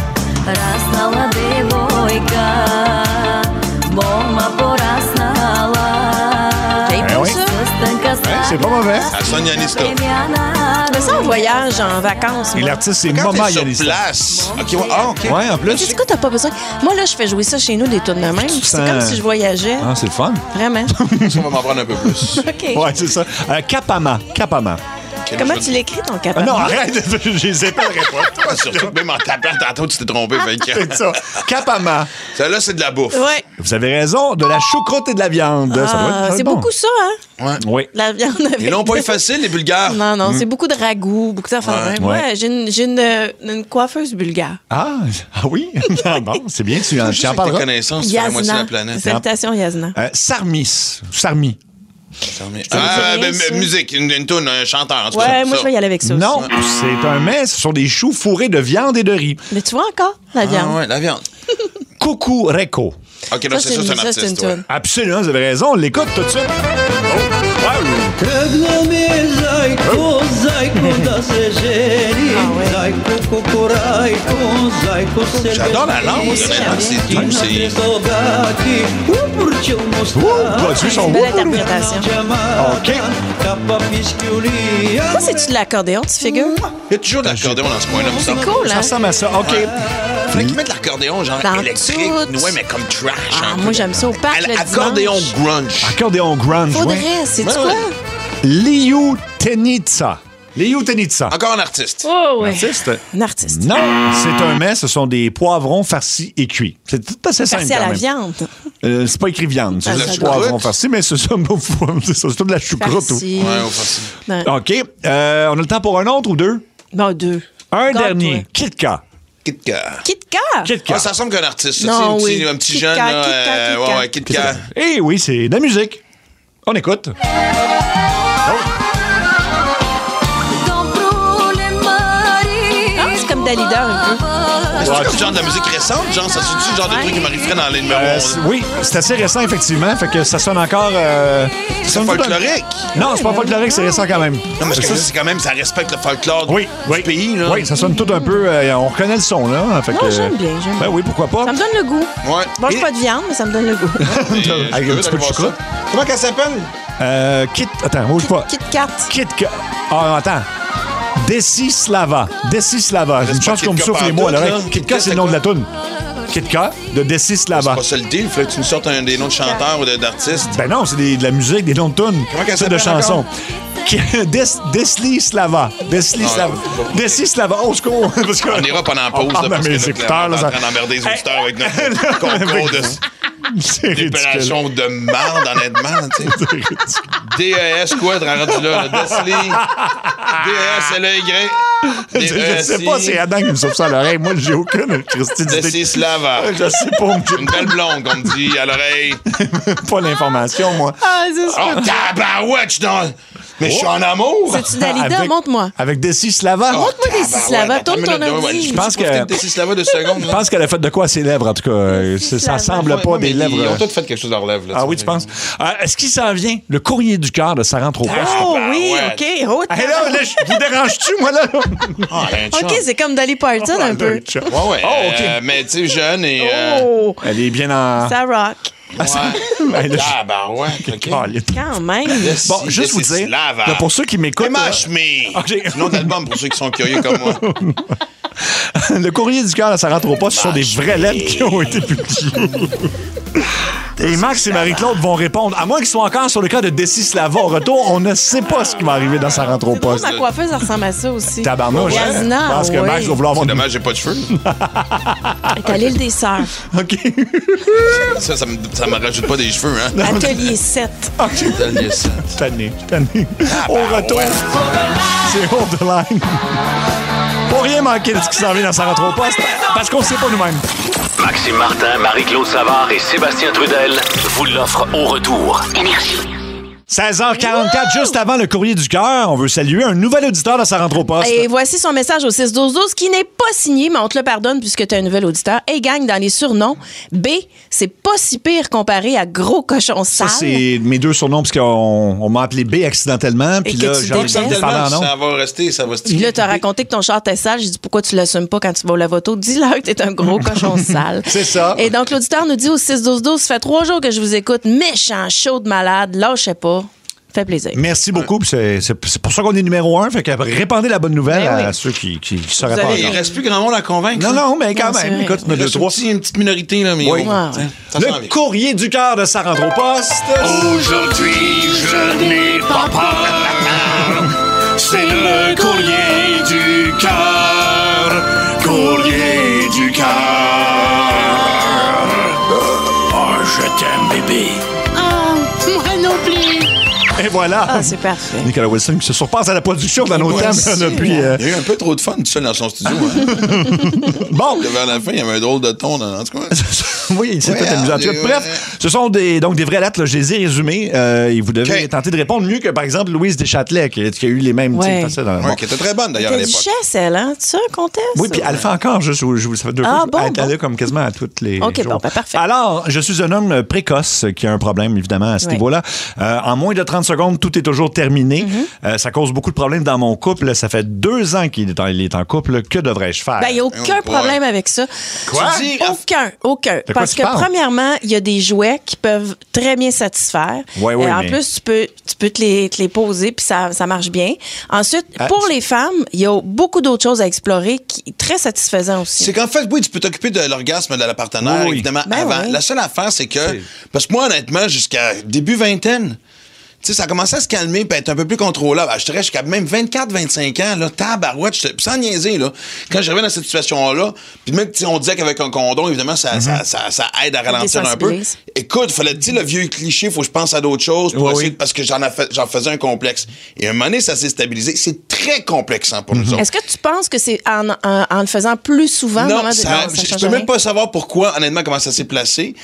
C'est pas mauvais. Ça sonne Yanista. Je me sens en voyage, en vacances. Et l'artiste, c'est Mama Yanista. Place. OK, OK. Ouais, en plus. C'est quoi, t'as pas besoin? Moi, là, je fais jouer ça chez nous, des tunes de même. C'est comme si je voyageais. Ah, c'est le fun. Vraiment. On va m'en prendre un peu plus. OK. Ouais, c'est ça. Kapama. Comment tu l'écris, ton capable? Non, arrête, j'ai zappé le réponse. Surtout que même en tapant tantôt, tu t'es trompé. C'est ça. Kapama. Celle-là, c'est de la bouffe. Ouais. Vous avez raison, de la choucroute et de la viande. Ça doit être c'est bon. beaucoup ça, hein? Ouais. Oui. La viande avec... Ils n'ont pas eu facile, les Bulgares. Non, c'est beaucoup de ragoûts, beaucoup d'affaires. Ouais, j'ai une coiffeuse bulgare. Ah oui? Bon, c'est bien, tu en parleras. Tes connaissances, tu fais la moitié de la planète. Salutations, Yasna. Sarmi. Musique, une toune, un chanteur. En tout ouais, cas, moi, je vais y aller avec ça non, aussi. c'est un mets. Ce sont des choux fourrés de viande et de riz. Mais tu vois encore, la viande. Ah ouais, la viande. Cucureko. OK, là, c'est un artiste. une toune. Absolument, vous avez raison. On l'écoute tout de suite. J'adore la langue, honnêtement. C'est doux, c'est une belle interprétation. OK. Ça, c'est-tu de l'accordéon, tu figures? Il y a toujours de l'accordéon dans ce coin-là. C'est cool, Ça hein? ressemble à ça. OK. Faudrait qu'ils mettent de l'accordéon, genre Dans électrique. tout. Ouais, mais comme trash. Moi, j'aime ça au parc le Accordéon dimanche. grunge. Accordéon grunge, Faudrait, oui. c'est Ouais, quoi? ouais. Liutenitsa. Encore un artiste. Oh, ouais. Artiste? Un artiste. Non, c'est un mets. Ce sont des poivrons farcis et cuits. C'est tout assez simple Farci à quand la même. viande. C'est pas écrit viande. C'est Ah, juste ça poivrons doit. farcis, mais c'est ça, c'est tout de la choucroute. Farci. Ouais, au farci. Ouais. OK. On a le temps pour un autre ou deux? Bon, deux. Un Garde-toi. dernier. Kitka. Kit Kat. Kit Kat. Kitka. Ah, ça ressemble qu'un artiste. Ça. Non, Tu sais, oui. un petit Kit jeune. Kat, là, Kit Kat, Kit ouais, Kit Kat. Eh oui, c'est de la musique. On écoute. C'est comme Dalida un peu. C'est genre de la musique récente? Genre, ça c'est-tu le genre de truc qui m'arriverait dans les numéros? Oui, c'est assez récent, effectivement. Fait que ça sonne encore. C'est folklorique? Non, c'est pas folklorique, c'est récent quand même. Non, mais c'est quand même, ça respecte le folklore Oui, du pays, là. Oui, ça sonne tout un peu. On reconnaît le son, là. Fait Non, que, j'aime bien. Ben oui, pourquoi pas. Ça me donne le goût. Ouais. Je mange pas de viande, mais ça me donne le goût. Avec un petit peu de choucroute. Comment qu'elle s'appelle? Attends, bouge pas. Kit Kat. Kitka. Ah, attends. Desislava. J'ai une chance qu'on me souffle les mots à l'oreille. Kitka, c'est le nom de la toune. Kitka de Desislava. C'est pas ça le deal. Il faut que tu nous sortes des noms de chanteurs ou d'artistes. Ben non, c'est de la musique, des noms de tunes. Comment qu'elle C'est de s'appelle chansons. Deslislava. Desislava. Oh, je cours. On ira pendant la pause. Ah, ben, mes écouteurs, là, on est en train d'emmerder les auditeurs avec notre concours C'est d'épellation de marde, honnêtement. Tu sais. DES, quoi, de rendu là? Desli. DES, L-Y. Je sais pas, c'est Adam qui me souffle ça à l'oreille. Moi, j'ai aucune Christy d'idée. Desislava. Je sais pas. Une belle blonde, qu'on me dit à l'oreille. Pas l'information, moi. Ah, c'est ça. Oh, tabarouette, je suis dans... Mais je suis en amour. C'est-tu Dalida? Montre-moi. Avec Desislava. Montre-moi Desislava. Tourne ton ordi. Je pense que... Desislava de secondes. Je pense qu'elle a fait de quoi à ses lèvres, en tout cas. Ça semble pas des lèvres. Ils ont tous fait quelque chose à leurs lèvres. Ah oui, tu penses? Est-ce qu'il s'en vient? Le courrier du cœur de Sarah Trop. Oh oui, OK. Oh, Hey, là, vous dérange-tu, moi, là? OK, c'est comme Dolly Parton un peu. Ouais, ouais. Oh, OK. Mais tu sais, jeune et... Oh, Elle est bien en... ça rock. Ouais. Ah, ben ouais. OK. Quand même. Bon, juste vous dire, là, pour ceux qui m'écoutent... Mash Me. C'est nom d'album pour ceux qui sont curieux comme moi. Le courrier du cœur de Sarah Trop, ce sont des vraies lettres qui ont été publiées. Et Max et Marie-Claude vont répondre. À moins qu'ils soient encore sur le cas de Desislava au retour, on ne sait pas ce qui va arriver dans sa rentre au poste. Ma coiffeuse, ça ressemble à ça aussi. Tabarnouche. Je pense que Max va vouloir avoir... C'est dommage, j'ai pas de cheveux. T'as l'île des Sœurs. OK. Ça me rajoute pas des cheveux, hein? Atelier 7. Atelier 7. Tanné. Au retour, c'est Hold the Line. Pour rien manquer de ce qui s'en vient dans sa rentre au poste, parce qu'on sait pas nous-mêmes. Maxime Martin, Marie-Claude Savard et Sébastien Trudel vous l'offrent au retour. Énergie. 16h44, juste avant le courrier du cœur, on veut saluer un nouvel auditeur de sa rentre au poste. Et voici son message au 6-12-12 qui n'est pas signé, mais on te le pardonne puisque tu es un nouvel auditeur. Hey gang, dans les surnoms, B, c'est pas si pire comparé à Gros Cochon Sale. Ça, c'est mes deux surnoms, parce qu'on m'a appelé B accidentellement. Puis là, ça va rester, ça va se Puis là, t'as raconté que ton char était sale. J'ai dit, pourquoi tu l'assumes pas quand tu vas au lave-auto? Dis-leur que t'es un gros cochon sale. C'est ça. Et donc, l'auditeur nous dit au 6-12-12, ça fait 3 jours que je vous écoute. Méchant, chaud de malade, lâchez pas. Fait plaisir. Merci beaucoup. C'est pour ça qu'on est numéro 1. Fait que répandez la bonne nouvelle à ceux qui sauraient pas. Il reste plus grand monde à convaincre. Non, mais quand même. Écoute, on a 2-3. Une petite minorité, là, mais oui. Le courrier du cœur de sa rentre au poste. Aujourd'hui, je n'ai pas peur. C'est le courrier du cœur. Courrier du cœur. Oh, je t'aime, bébé. Et voilà. Ah, c'est parfait. Nicolas Wilson qui se surpasse à la production dans nos thèmes depuis. Il y a eu un peu trop de fun tout seul dans son studio. Hein? Bon. Vers la fin, il y avait un drôle de ton en tout cas. Oui, c'est tout amusant. Bref, ce sont des vraies lettres. Là, je les ai résumées. Et vous devez tenter de répondre mieux que, par exemple, Louise Deschâtelet, qui a eu les mêmes types faciles. Qui était très bonne, d'ailleurs, à l'époque. T'as du chasse, elle, hein? Tu un contest? Oui, puis elle fait encore, ça fait 2 fois. Elle est allée comme quasiment à toutes les OK, jours. bon, parfait. Alors, je suis un homme précoce qui a un problème, évidemment, à ce niveau-là. En moins de 30 secondes, tout est toujours terminé. Ça cause beaucoup de problèmes dans mon couple. Ça fait 2 ans qu'il est en couple. Que devrais-je faire? Il n'y a aucun problème avec ça. Quoi? Aucun. Parce que, premièrement, il y a des jouets qui peuvent très bien satisfaire. En plus, tu peux te les poser, puis ça marche bien. Ensuite, pour les femmes, il y a beaucoup d'autres choses à explorer qui sont très satisfaisants aussi. C'est qu'en fait, oui, tu peux t'occuper de l'orgasme de la partenaire, évidemment, avant. La seule affaire, c'est que... Parce que moi, honnêtement, jusqu'à début vingtaine... Tu sais, ça a commencé à se calmer et être un peu plus contrôlable. Je dirais jusqu'à même 24-25 ans, là, tabarouette, sans niaiser, là. Quand j'arrivais dans cette situation-là, puis même, on disait qu'avec un condom, évidemment, ça aide à ralentir un peu. Écoute, il fallait dire le vieux cliché, faut que je pense à d'autres choses pour essayer, parce que j'en faisais un complexe. Et à un moment donné, ça s'est stabilisé. C'est très complexant pour nous autres. Est-ce que tu penses que c'est en le faisant plus souvent? Non, je peux même pas savoir pourquoi, honnêtement, comment ça s'est placé.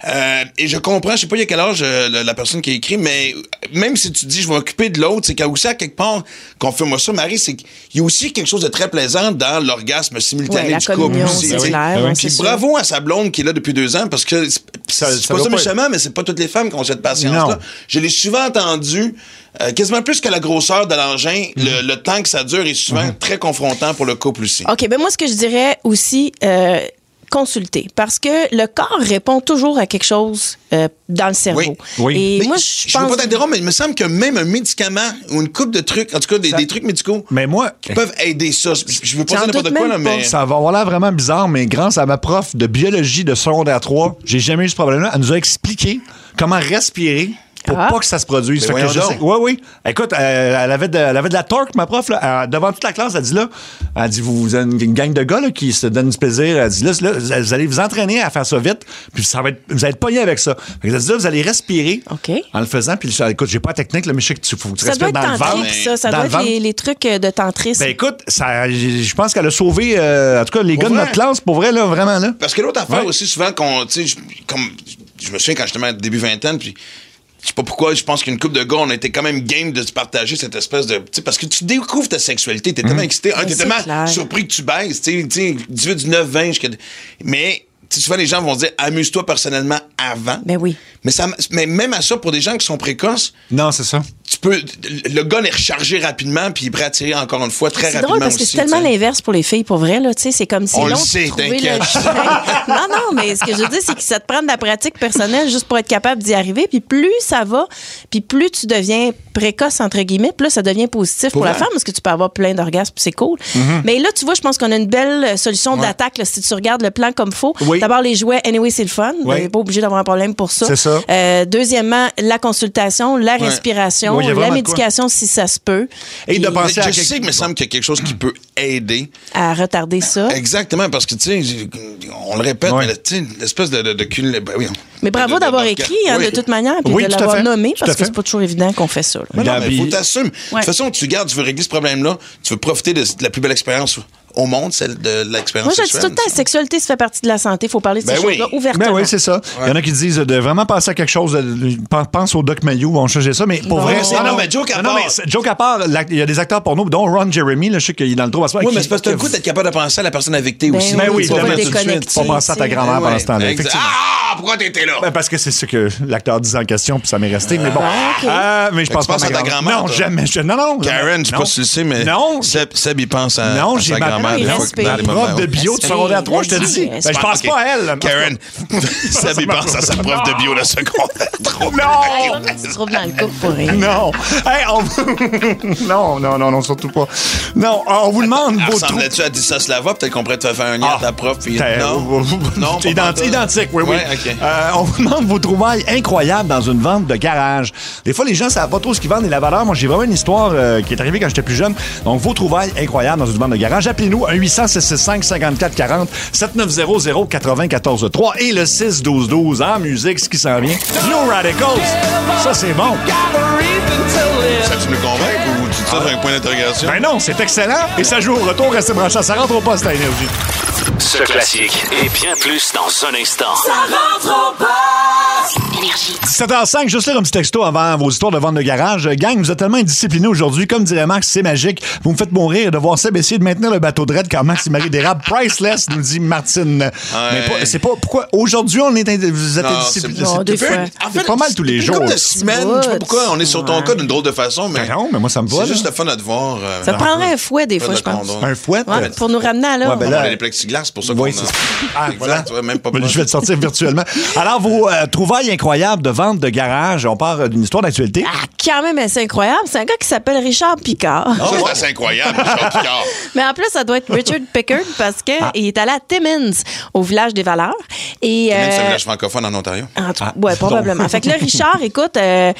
Et je comprends, je sais pas il y a quel âge la personne qui a écrit, mais même si tu dis je vais m'occuper de l'autre, c'est qu'il y a aussi à quelque part, confirme-moi ça, Marie, c'est qu'il y a aussi quelque chose de très plaisant dans l'orgasme simultané du couple aussi. Puis bravo à sa blonde qui est là depuis 2 ans, parce que c'est pas ça méchamment, mais c'est pas toutes les femmes qui ont cette patience-là. Je l'ai souvent entendu, quasiment plus que la grosseur de l'engin, le temps que ça dure est souvent très confrontant pour le couple aussi. OK, moi ce que je dirais aussi... consulter. Parce que le corps répond toujours à quelque chose dans le cerveau. Oui. Et mais moi, je pense... veux pas t'interrompre, mais il me semble que même un médicament ou une couple de trucs, en tout cas des trucs médicaux, qui peuvent aider ça. Je veux pas dire n'importe quoi, là, mais... Ça va avoir l'air vraiment bizarre, mais grâce à ma prof de biologie de secondaire 3, j'ai jamais eu ce problème-là. Elle nous a expliqué comment respirer pour pas que ça se produise. Oui. Écoute, elle avait de la torque, ma prof, là. Devant toute la classe, elle dit, vous avez une gang de gars là, qui se donnent du plaisir. Elle dit, là, vous allez vous entraîner à faire ça vite, puis vous allez être pogné avec ça. Elle dit, là, vous allez respirer en le faisant, puis écoute, j'ai pas la technique, là, mais je sais que tu respires dans le ventre. Ça doit être les trucs de tantrisme. Ben écoute, je pense qu'elle a sauvé, en tout cas, les gars de notre classe, pour vrai, là, vraiment, là. Parce que l'autre affaire aussi, souvent, comme je me souviens quand j'étais début vingtaine, puis je sais pas pourquoi, je pense qu'une couple de gars, on a été quand même game de se partager cette espèce de... Parce que tu découvres ta sexualité, t'es tellement excité, t'es tellement surpris que tu baisses, tu sais, 18, 19, 20, mais... souvent, les gens vont dire, amuse-toi personnellement avant. Ben oui. Mais même à ça, pour des gens qui sont précoces. Non, c'est ça. Le gars est rechargé rapidement, puis il est prêt à tirer encore une fois très rapidement. C'est drôle parce que c'est tellement l'inverse pour les filles, pour vrai, là. Tu sais, c'est comme si on le sait, t'inquiète. Non, mais ce que je veux dire, c'est que ça te prend de la pratique personnelle juste pour être capable d'y arriver. Puis plus ça va, puis plus tu deviens précoce, entre guillemets, plus là, ça devient positif pour la femme parce que tu peux avoir plein d'orgasmes, puis c'est cool. Mais là, tu vois, je pense qu'on a une belle solution d'attaque, là, si tu regardes le plan comme faut. Oui. D'abord, les jouets, anyway, c'est le fun. Vous n'êtes pas obligé d'avoir un problème pour ça. C'est ça. Deuxièmement, la consultation, la respiration, la médication si ça se peut. Et de penser à... Je sais qu'il me semble qu'il y a quelque chose qui peut aider. À retarder ça. Exactement, parce que, tu sais, on le répète, mais l'espèce de mais bravo d'avoir écrit, de toute manière, puis de l'avoir nommé, parce que c'est pas toujours évident qu'on fait ça. Mais il faut t'assumer. De toute façon, tu veux régler ce problème-là, tu veux profiter de la plus belle expérience au monde, celle de l'expérience sexuelle. Moi, je dis tout le temps, la sexualité, ça fait partie de la santé. Il faut parler de ces choses-là ouvertement. Ben oui, c'est ça. Il y en a qui disent de vraiment penser à quelque chose, pense au Doc Mayou, on changeait ça, mais pour vrai... Non, mais joke à part. Joke à part, il y a des acteurs porno, dont Ron Jeremy, là, je sais qu'il est dans le trou. Oui, mais c'est parce que tu as le coup d'être capable de penser à la personne avec aussi. Ben oui, pas penser à ta grand-mère pendant ce temps-là. Ah, pourquoi t'étais là? Ben parce que c'est ce que l'acteur disait en question, puis ça m'est resté. Mais bon. Mais je pense pas à ta grand-mère. Non, jamais. Non. Karen, je sais pas si tu le sais, mais Seb, il pense à sa grand-mère. Ma prof de bio de secondaire 3, je te dis. Ben, je pense pas à elle. Karen, Seb, il pense à sa prof de bio de secondaire 3. Non! Tu te trouves dans le couple pour rien. Non. Non, surtout pas. Non, on vous demande vos trous. Ressemblais-tu à Dissa Slava? Peut-être qu'on pourrait te faire un lien à ta prof. Non, identique, oui. On vous demande vos trouvailles incroyables dans une vente de garage. Des fois, les gens ne savent pas trop ce qu'ils vendent et la valeur. Moi, j'ai vraiment une histoire qui est arrivée quand j'étais plus jeune. Donc, vos trouvailles incroyables dans une vente de garage. Appelez-nous 1-800-665-5440, 7900-943 et le 6-12-12 en musique, ce qui s'en vient. New Radicals, ça c'est bon. Ça, tu nous convaincs ou tu dis ça sur un point d'interrogation? Ben non, c'est excellent et ça joue au retour, restez branchés. Ça rentre au poste à Énergie. Ce classique et bien plus dans un instant. Ça rentre au poste! Énergie. 17h05, juste là un petit texto avant vos histoires de vente de garage. Gang, vous êtes tellement indisciplinés aujourd'hui. Comme dirait Max, c'est magique. Vous me faites mourir de voir Seb essayer de maintenir le bateau de raid quand Max et Marie dérable. Priceless, nous dit Martine. Mais c'est pas pourquoi aujourd'hui vous êtes indisciplinés. C'est pas mal tous les jours. Comme de semaine, je sais pas pourquoi on est sur ton cas d'une drôle de façon, mais non, mais moi ça me va. C'est juste le fun à te voir. Ça prendrait un fouet des fois, je pense. Un fouet pour nous ramener à l'heure. On a les plexiglas, pour ça qu'on voilà. Je vais te sortir virtuellement. Alors, vos trouvailles incroyables de vente de garage, on part d'une histoire d'actualité. Ah, quand même assez incroyable. C'est un gars qui s'appelle Richard Picard. Ça, c'est assez incroyable, Richard Picard. Mais en plus, ça doit être Richard Pickard parce qu'il est allé à Timmins, au village des Valeurs. Timmins, c'est un village francophone en Ontario. Oui, probablement. Fait que là, Richard, écoute,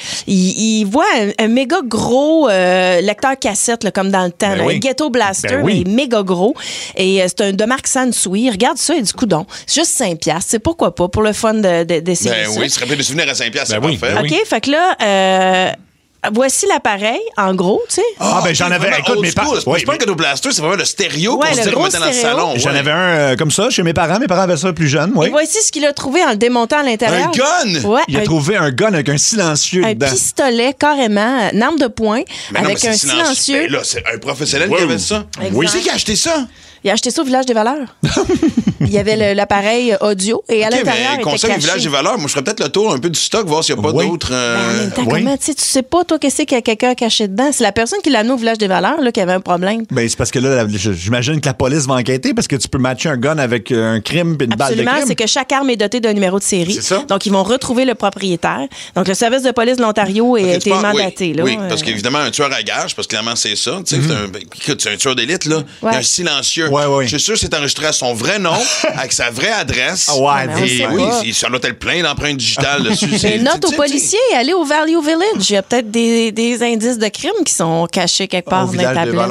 il voit un méga gros lecteur cassette, là, comme dans le temps. Un Ghetto Blaster, mais méga gros. Et c'est un de marque Sansui. Regarde ça et du coudon. C'est juste 5$. C'est pourquoi pas, pour le fun d'essayer ça. Oui, se rappeler des souvenirs à 5$, c'est parfait. OK, fait que là... voici l'appareil, en gros, tu sais. J'en avais. Écoute, mes parents. C'est pas un Ghetto Blaster, c'est vraiment le stéréo qu'on se dit qu'on mettait dans le salon. J'en avais un comme ça chez mes parents. Mes parents avaient ça plus jeune. Et voici ce qu'il a trouvé en le démontant à l'intérieur. Un gun! Ouais, il a trouvé un gun avec un silencieux dedans. Un pistolet, carrément, une arme de poing, avec un silencieux. Mais là, c'est un professionnel qui avait ça. Oui. Qui a acheté ça? Il a acheté ça au Village des Valeurs. Il y avait l'appareil audio et à l'intérieur, il était caché. Au Village des Valeurs, moi, je ferais peut-être le tour un peu du stock, voir s'il n'y a pas d'autres... En même temps, comment, tu sais pas, toi, qu'est-ce qu'il y a quelqu'un caché dedans? C'est la personne qui l'a amené au Village des Valeurs là, qui avait un problème. C'est parce que là, j'imagine que la police va enquêter parce que tu peux matcher un gun avec un crime et une balle de crime. Absolument, c'est que chaque arme est dotée d'un numéro de série. C'est ça. Donc, ils vont retrouver le propriétaire. Donc, le service de police de l'Ontario a été mandaté. Oui, parce qu'évidemment, un tueur à gage, parce que clairement, c'est ça. C'est un tueur d'élite, là. Il y a un silencieux. Je suis sûr que c'est enregistré à son vrai nom, avec sa vraie adresse. Et oui, ça doit être plein d'empreintes digitales dessus. Note aux policiers, allez au Value Village. Il y a peut-être des indices de crimes qui sont cachés quelque part dans la tablette.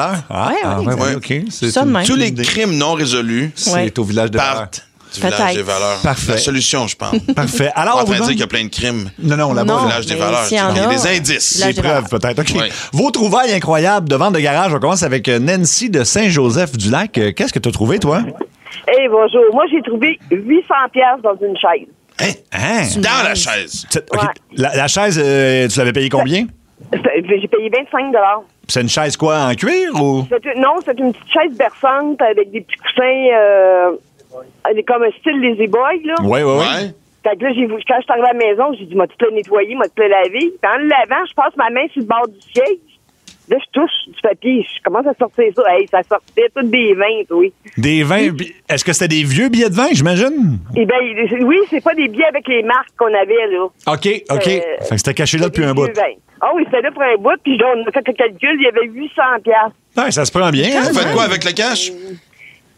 Tous les crimes non résolus, c'est au Village des Valeurs. Du Village des Valeurs. Parfait. La solution, je pense. Parfait. Alors, on va dire qu'il y a plein de crimes. Non, là-bas. Au Village des Valeurs. Il y a des indices. Des preuves, peut-être. OK. Vos trouvailles incroyables de vente de garage. On commence avec Nancy de Saint-Joseph-du-Lac. Qu'est-ce que tu as trouvé, toi? Hey, bonjour. Moi, j'ai trouvé 800$ dans une chaise. Hein? Dans la chaise. Okay. La chaise, tu l'avais payée combien? J'ai payé 25$. C'est une chaise quoi, en cuir ou? Non, c'est une petite chaise berçante avec des petits coussins... Elle est comme un style Lazy Boy, là. Oui. Fait que là, quand je suis arrivée à la maison, j'ai dit, moi, tout le nettoyer, moi, tout le laver. Puis en le lavant, je passe ma main sur le bord du siège. Là, je touche du papier. Je commence à sortir ça. Hey, ça sortait tout des vins, oui. Des vins? Est-ce que c'était des vieux billets de vin, j'imagine? Eh bien, oui, c'est pas des billets avec les marques qu'on avait, là. OK. Fait que c'était caché là depuis un bout. Ah oui, c'était là pour un bout. Puis on a fait le calcul, il y avait 800$. Ouais, ça se prend bien. Vous faites quoi avec le cash?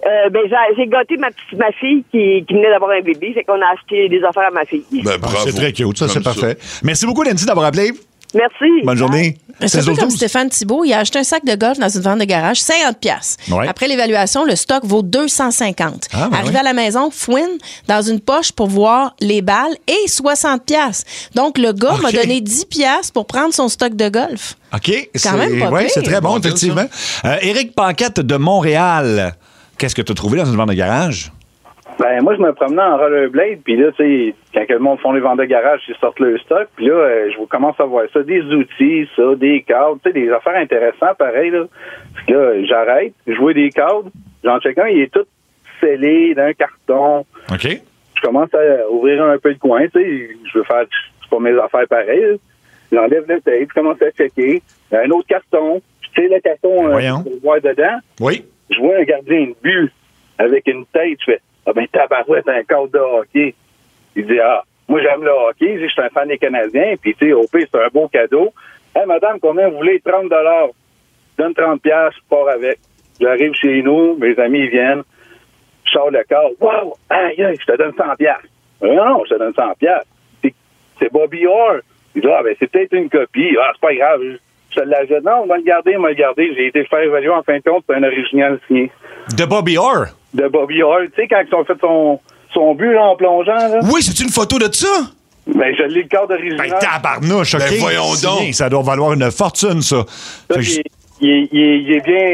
J'ai gâté ma fille qui venait d'avoir un bébé, fait qu'on a acheté des affaires à ma fille. Ben, bravo. C'est très cute, ça, c'est parfait. Merci beaucoup, Nancy, d'avoir appelé. Merci. Bonne journée. C'est un peu comme Stéphane Thibault. Il a acheté un sac de golf dans une vente de garage, 50$. Ouais. Après l'évaluation, le stock vaut 250$. Arrivé oui. à la maison, fouine dans une poche pour voir les balles et 60$. Donc, le gars m'a donné 10$ pour prendre son stock de golf. OK. Quand même pas pire. C'est très bon, effectivement. Éric Paquette de Montréal. Qu'est-ce que tu as trouvé dans une vente de garage? Ben, moi, je me promenais en rollerblade, puis là, tu sais, quand le monde font les ventes de garage, ils sortent le stock, puis là, je commence à voir ça, des outils, ça, des cadres, tu sais, des affaires intéressantes, pareil, là. Puis là, j'arrête, je vois des cadres, j'en check un, il est tout scellé d'un carton. OK. Je commence à ouvrir un peu le coin, tu sais, je veux faire, c'est pas mes affaires pareilles, là. J'enlève le tape, je commence à checker, un autre carton, tu sais, le carton, pour voir dedans. Oui. Je vois un gardien de but avec une tête, je fais, ah ben tabarouette, un cadre de hockey. Il dit, moi j'aime le hockey, je suis un fan des Canadiens, puis tu sais, au pire, c'est un beau cadeau. Hey madame, combien vous voulez? 30$. Donne 30$, je pars avec. J'arrive chez nous, mes amis ils viennent, je sors le cadre. Wow! Aïe, je te donne 100$. Non, je te donne 100$. C'est Bobby Orr. Il dit, ben c'est peut-être une copie. C'est pas grave. Je te l'achète. Non, on va le garder. J'ai été faire évaluer en fin de compte, c'est un original signé. De Bobby Orr? De Bobby Orr. Tu sais, quand ils ont fait son but là, en plongeant. Là. Oui, c'est une photo de ça? Ben, je l'ai le cadre original. Ben, tabarnouche, OK. Ben, voyons donc. Ça doit valoir une fortune, ça. Il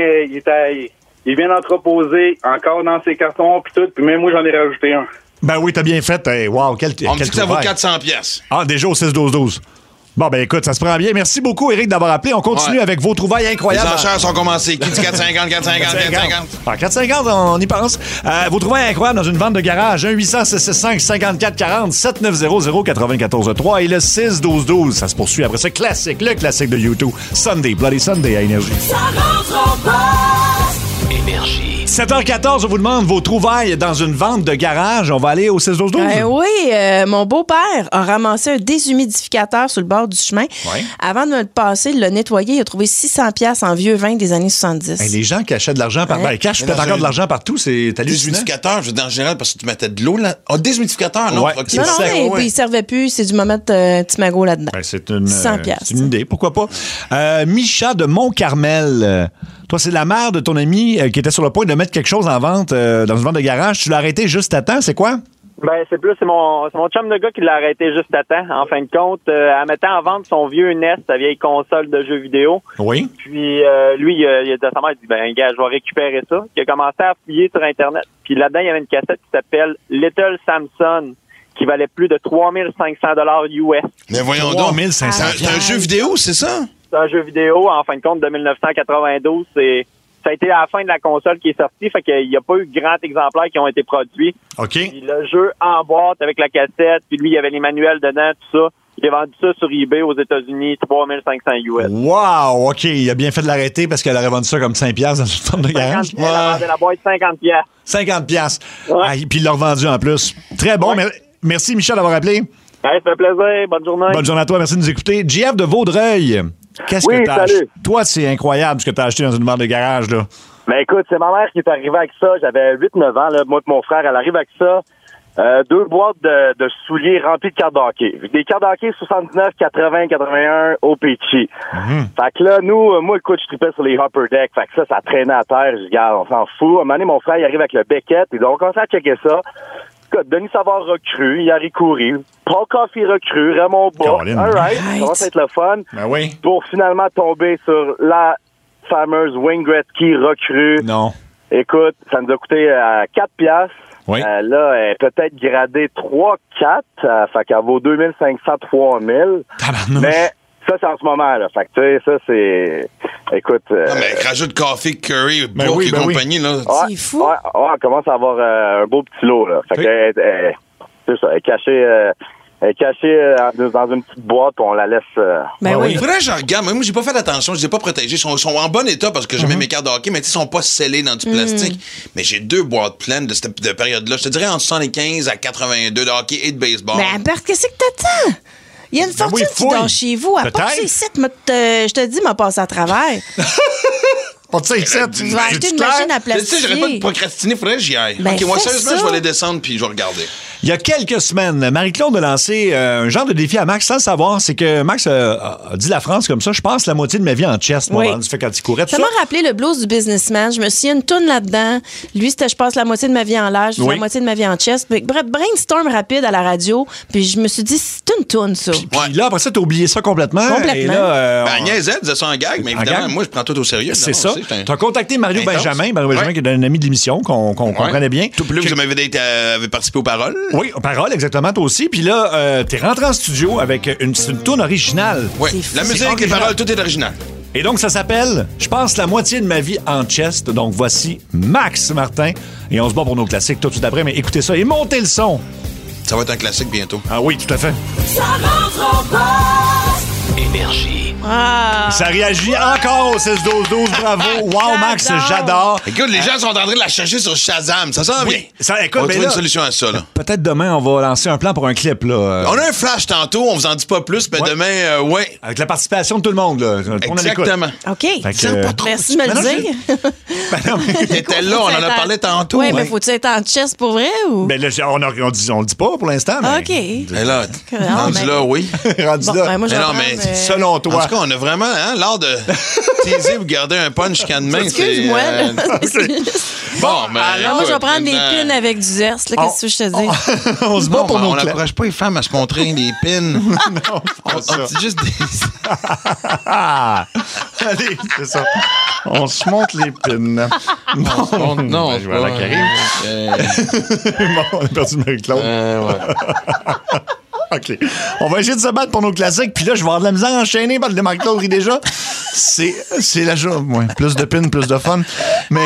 est bien entreposé, encore dans ses cartons, puis tout. Puis même moi, j'en ai rajouté un. Ben oui, t'as bien fait. Hey, wow, quel On me dit que ça vaut 400$. Ah, déjà au 6-12-12. Bon, ben écoute, ça se prend bien. Merci beaucoup, Éric, d'avoir appelé. On continue avec vos trouvailles incroyables. Les enchères sont commencées. Qui dit 450, 450, 450? 450, on y pense. Vos trouvailles incroyables dans une vente de garage. 1-800-665-5440, 7900-943 et le 6-12-12. Ça se poursuit après ce classique, le classique de YouTube. Sunday, Bloody Sunday à Énergie. Ça rentre en passe. Énergie. 7h14, on vous demande vos trouvailles dans une vente de garage. On va aller au 6-12-12. Oui, mon beau-père a ramassé un déshumidificateur sur le bord du chemin. Ouais. Avant de me le passer, il l'a nettoyé. Il a trouvé 600$ en vieux vin des années 70. Hey, les gens qui achètent de l'argent par... Ben, cachent peut-être encore de l'argent partout, c'est hallucinant. Déshumidificateur, je veux dire, en général, parce que tu mettais de l'eau là. déshumidificateur, non? Ouais. Non, il servait plus. C'est du moment de petit magot là-dedans. Ben, c'est une 100$. C'est une idée, pourquoi pas. Micha de Mont-Carmel. Toi, c'est la mère de ton ami qui était sur le point de mettre quelque chose en vente dans une vente de garage. Tu l'as arrêté juste à temps, c'est quoi? Ben, c'est mon chum de gars qui l'a arrêté juste à temps. En fin de compte, elle mettait en vente son vieux NES, sa vieille console de jeux vidéo. Oui. Puis, lui, il a dit à sa mère, il dit, ben, gars, je vais récupérer ça. Il a commencé à fouiller sur Internet. Puis là-dedans, il y avait une cassette qui s'appelle Little Samson, qui valait plus de 3500$ US. Mais voyons donc. 3500$. C'est un jeu vidéo, c'est ça? C'est un jeu vidéo, en fin de compte, de 1992. Ça a été à la fin de la console qui est sortie, fait qu'il n'y a pas eu grand exemplaires qui ont été produits. OK. Puis le jeu en boîte avec la cassette, puis lui, il y avait les manuels dedans, tout ça. Il a vendu ça sur eBay aux États-Unis, 3500 US. Wow, OK. Il a bien fait de l'arrêter parce qu'elle aurait vendu ça comme 5$ dans une forme de garage. Elle a vendu la boîte 50$. 50$. Ouais. Ah, puis il l'a revendu en plus. Très bon. Ouais. Merci, Michel, d'avoir appelé. Ouais, ça fait plaisir. Bonne journée. Bonne journée à toi. Merci de nous écouter. JF de Vaudreuil. Qu'est-ce que t'as acheté? Toi, c'est incroyable ce que t'as acheté dans une vente de garage, là. Ben écoute, c'est ma mère qui est arrivée avec ça. J'avais 8-9 ans, là. Moi et mon frère, elle arrive avec ça. 2 boîtes de souliers remplies de cartes d'hockey. Des cartes d'hockey 79, 80, 81 au Peachy. Fait que là, nous, moi, écoute, je tripais sur les Upper Deck. Fait que ça traînait à terre. Je dis, regarde, on s'en fout. À un moment donné, mon frère, il arrive avec le Beckett. Et donc, on commence à checker ça. Écoute, Denis Savard recrue, Yari Coury, Paul Coffey recrue, Raymond Bas. All right, ça commence à être le fun. Ben oui. Pour finalement tomber sur la fameuse Wayne Gretzky recrue. Non. Écoute, ça nous a coûté 4$. Oui. Là, elle est peut-être gradée 3-4. Fait qu'elle vaut 2500-3000. Mais ça, c'est en ce moment, là. Fait que, tu sais, ça, c'est... Écoute... Non, mais rajoute Coffee, Curry, Bourque et compagnie, là. C'est fou. Ouais, on commence à avoir un beau petit lot, là. Fait que, c'est ça, elle est cachée dans une petite boîte, on la laisse... Ben oui. Faudrait que je regarde. Moi, j'ai pas fait attention, je les ai pas protégés. Ils sont en bon état parce que j'aimais mes cartes de hockey, mais ils sont pas scellés dans du plastique. Mais j'ai 2 boîtes pleines de cette période-là. Je te dirais entre 75 à 82 de hockey et de baseball. Ben, Bert, qu'est-ce que t'attends? Il y a une fortune qui dort chez vous. À part ces sites, je te dis, m'a passé à travers. Pas de ça, ici. Tu vas acheter une machine à plastifier. Tu sais, j'aurais pas de procrastiner, faudrait que j'y aille. Ben, OK, moi, fais sérieusement, ça. je vais aller descendre puis je vais regarder. Il y a quelques semaines, Marie-Claude a lancé un genre de défi à Max sans le savoir. C'est que Max a dit la France comme ça. Je passe la moitié de ma vie en chest, moi, Oui. fait quand il courait. Tout Ça m'a rappelé le blues du businessman. Je me suis dit, une toune là-dedans. Lui, c'était je passe la moitié de ma vie en l'air, je fais Oui. la moitié de ma vie en chest. Bref, brainstorm rapide à la radio. Puis je me suis dit, c'est une toune, ça. Puis là, après ça, t'as oublié ça complètement. Complètement. Et là, Ben, Agnès Z disait ça en gag, mais évidemment, gag? moi, je prends tout au sérieux. c'est ça. évidemment, aussi, Tu as contacté Mario intense. Benjamin. Mario Benjamin, qui est un ami de l'émission, qu'on comprenait bien. Tout plus que vous m'avez participé aux paroles. Oui, aux paroles, exactement, toi aussi. Puis là, t'es rentré en studio avec une toune originale. Oui, la musique, les paroles, tout est original. Et donc, ça s'appelle « Je passe la moitié de ma vie en chest ». Donc, voici Max Martin. Et on se bat pour nos classiques tout de suite après. Mais écoutez ça et montez le son. Ça va être un classique bientôt. Ah oui, tout à fait. Ça rentre en poste. Énergie. Ah! Ça réagit encore au 6-12-12. Bravo. Wow, Max, j'adore. Écoute, les gens sont en train de la chercher sur Shazam. Ça sent bien. Ça, écoute, on va mais trouver là, une solution à ça. Là. peut-être demain, on va lancer un plan pour un clip. Là. On a un flash tantôt, on vous en dit pas plus, mais demain, ouais. Avec la participation de tout le monde. Là. Exactement. OK. Fait que, Merci de me le dire. T'étais là, on en a parlé tantôt. Oui, mais faut-tu être en chest pour vrai ou? Ben là, on le dit pas pour l'instant. Mais... OK. Mais là, Non, rendu mais- là, oui. rendu Bon, là. ben, moi, je vais non, prendre, mais selon toi. En tout cas, on a vraiment l'art de teaser ou garder un punch canne main. Excuse-moi. là. Bon, mais. Alors, moi, je vais écoute, prendre des maintenant- pins avec du zeste. là. Qu'est-ce que je te dis? On se bat Non, pour mais nos on clés. n'encourage pas les femmes à se montrer les pins. Non, on dit juste des. Allez, c'est ça. On se monte les pins. Bon, non, je vais à la Bon, on a perdu Marie-Claude. OK. On va essayer de se battre pour nos classiques. Puis là, je vais avoir de la misère à enchaîner parce que Marie-Claude rit déjà. C'est la journée. Ouais, plus de pins, plus de fun. Mais...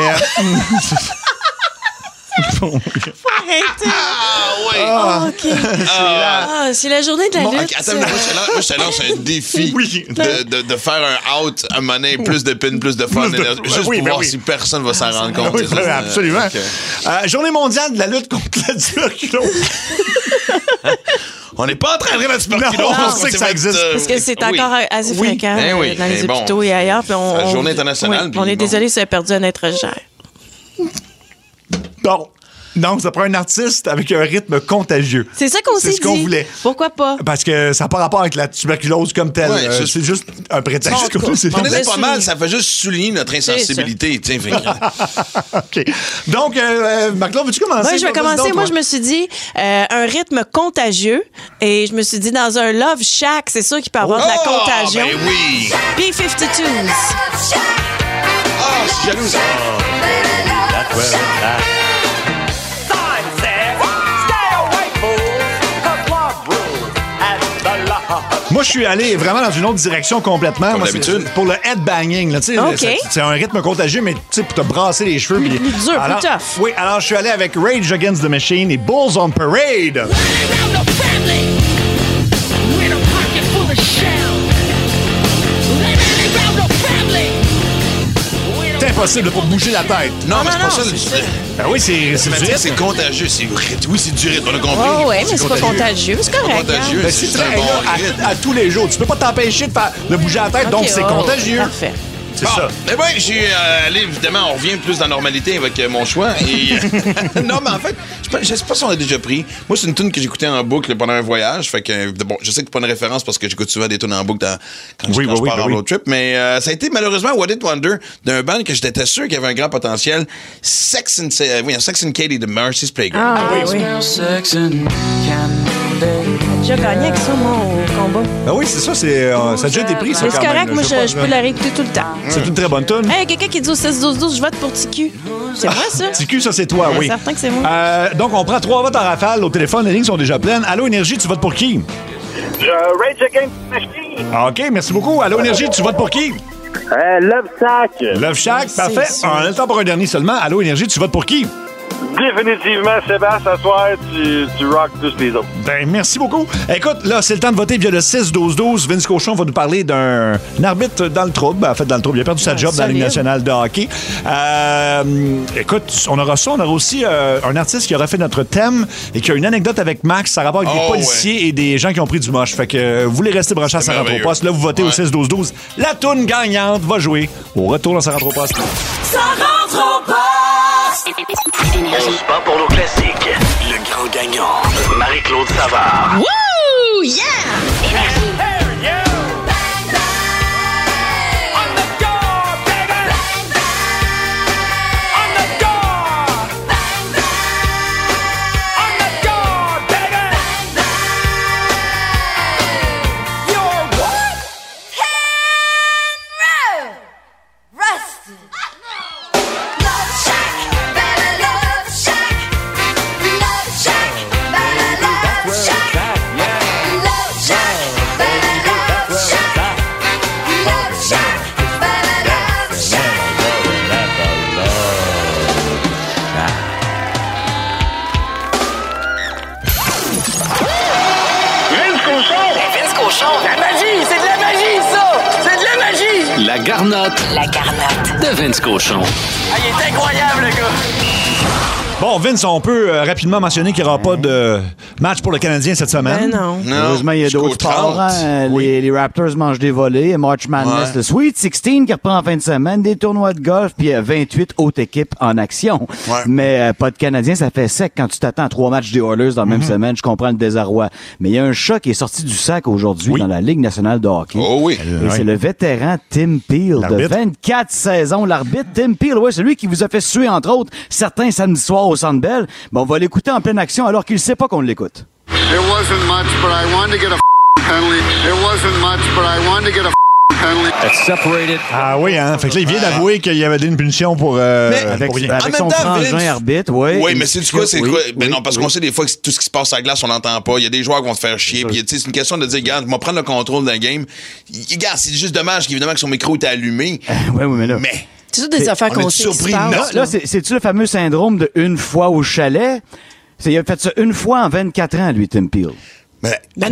Bon. Arrêtez. oui. Ah, OK. C'est la journée de la Bon, lutte. ok, attends, moi, je te lance un défi de faire un out à monnaie, plus de pins, plus de fun, juste pour voir si personne va s'en rendre compte. Oui, absolument. Journée mondiale de la lutte contre la tuberculose. On n'est pas en train de rire de la tuberculose. Non, on sait que ça existe. Parce que c'est encore assez fréquent oui, dans les mais bon. hôpitaux et ailleurs. Puis La journée internationale, puis on est bon. désolé si ça a perdu un être cher. Bon. Donc, ça prend un artiste avec un rythme contagieux. C'est ça qu'on s'est dit. C'est ce qu'on voulait. Pourquoi pas? Parce que ça n'a pas rapport avec la tuberculose comme telle. Ouais, c'est juste un prétexte. On est pas mal, ça fait juste souligner notre insensibilité. Tiens, OK. Donc, Marc-Claude, veux-tu commencer? Oui, je vais commencer. Moi, je me suis dit un rythme contagieux. Et je me suis dit, dans un Love Shack, c'est sûr qu'il peut y avoir de la contagion. Ben oui! P-52s. Ah, je suis jalouse. Moi, je suis allé vraiment dans une autre direction complètement. Comme Moi, d'habitude. c'est pour le headbanging. Là, tu sais, OK. c'est un rythme contagieux, mais tu sais, pour te brasser les cheveux. Plus dur, alors, plus tough. Oui, alors je suis allé avec Rage Against the Machine et Bulls on Parade. C'est impossible de pas bouger la tête. Non, mais c'est pas ça. Ben oui, c'est du rythme. C'est contagieux. Oui, c'est du rythme, on a compris. Oh, oui, mais c'est pas contagieux. C'est correct. contagieux. Ben, C'est si tu un es bon là rythme. à tous les jours, tu peux pas t'empêcher de bouger la tête, donc OK, c'est oh, contagieux. Parfait. C'est Bon, ça. eh bien, j'ai allé, évidemment, on revient plus dans la normalité avec mon choix. Et non, mais en fait, je sais pas si on l'a déjà pris. Moi, c'est une tune que j'écoutais en boucle pendant un voyage. Fait que, bon, je sais que c'est pas une référence parce que j'écoute souvent des tunes en boucle quand je pars en road trip. Mais ça a été malheureusement What It Wonder d'un band que j'étais sûr qu'il avait un grand potentiel. Sex and Katie de Marcy's Playground. Ah, oui. J'ai gagné avec ça, moi, au combat. Ben oui, c'est ça, ça a déjà été pris, ça, Mais c'est quand même, correct, là. moi, Je sais je pas, peux la réécouter tout le temps. C'est une très bonne tune. Hey, quelqu'un qui dit au 16-12-12, je vote pour TQ. C'est moi, ça? TQ, ça, c'est toi, oui. Certain que c'est moi. Donc, on prend 3 votes en rafale. Au téléphone, les lignes sont déjà pleines. Allô, Énergie, tu votes pour qui? Rage Against the Machine. Ah, OK, merci beaucoup. Allô, Énergie, tu votes pour qui? Love Shack. Love Shack, parfait. On a le temps pour un dernier seulement. Allô, Énergie, tu votes pour qui? Définitivement, Sébastien, ce soir, tu rock tous les autres. Ben, merci beaucoup. Écoute, là, c'est le temps de voter via le 6-12-12. Vince Cochon va nous parler d'un arbitre dans le trouble. En fait, dans le trouble. Il a perdu sa job dans la Ligue nationale de hockey. Écoute, on aura aussi un artiste qui aura fait notre thème et qui a une anecdote avec Max. Ça rapport avec des policiers et des gens qui ont pris du moche. Fait que vous voulez rester branchés à Ça rentre au poste. Là, vous votez au 6-12-12. La toune gagnante va jouer au retour dans Ça rentre au poste. Ça rentre au poste! On se bat pour nos classiques. Le grand gagnant, Marie-Claude Savard. Wouh! Yeah! Énergie. La garnotte de Vince Cochon. Ah, il est incroyable, le gars! Bon, Vince, on peut rapidement mentionner qu'il n'y aura pas de match pour le Canadien cette semaine. Ben non. Heureusement, il y a d'autres sports. Hein? Les Raptors mangent des volets. March Madness, le Sweet 16 qui reprend en fin de semaine, des tournois de golf, puis 28 autres équipes en action. Ouais. Mais pas de Canadien, ça fait sec quand tu t'attends à 3 matchs des Oilers dans la même semaine. Je comprends le désarroi. Mais il y a un chat qui est sorti du sac aujourd'hui dans la Ligue nationale de hockey. Oh oui. Et c'est le vétéran Tim Peel de 24 saisons. L'arbitre Tim Peel, celui qui vous a fait suer, entre autres, certains samedis soirs au Centre Bell. Ben, on va l'écouter en pleine action alors qu'il ne sait pas qu'on l'écoute. It wasn't much, but I wanted to get a penalty. It wasn't much, but I wanted to get a penalty. That's separated. Ah oui, hein. Fait que là, il vient d'avouer qu'il y avait une punition pour avec son frangin arbitre, oui. Oui, mais c'est quoi? Ben non, parce qu'on sait des fois que tout ce qui se passe à la glace, on n'entend pas. Il y a des joueurs qui vont te faire chier. Puis c'est une question de dire, regarde, je vais prendre le contrôle d'un game. Regarde, c'est juste dommage qu'évidemment que son micro était allumé. Oui, mais là. C'est ça des affaires qu'on sait qui se passent. Là, c'est-tu le fameux syndrome de une fois au chalet? Il a fait ça une fois en 24 ans, lui, Tim Peel. Non, tout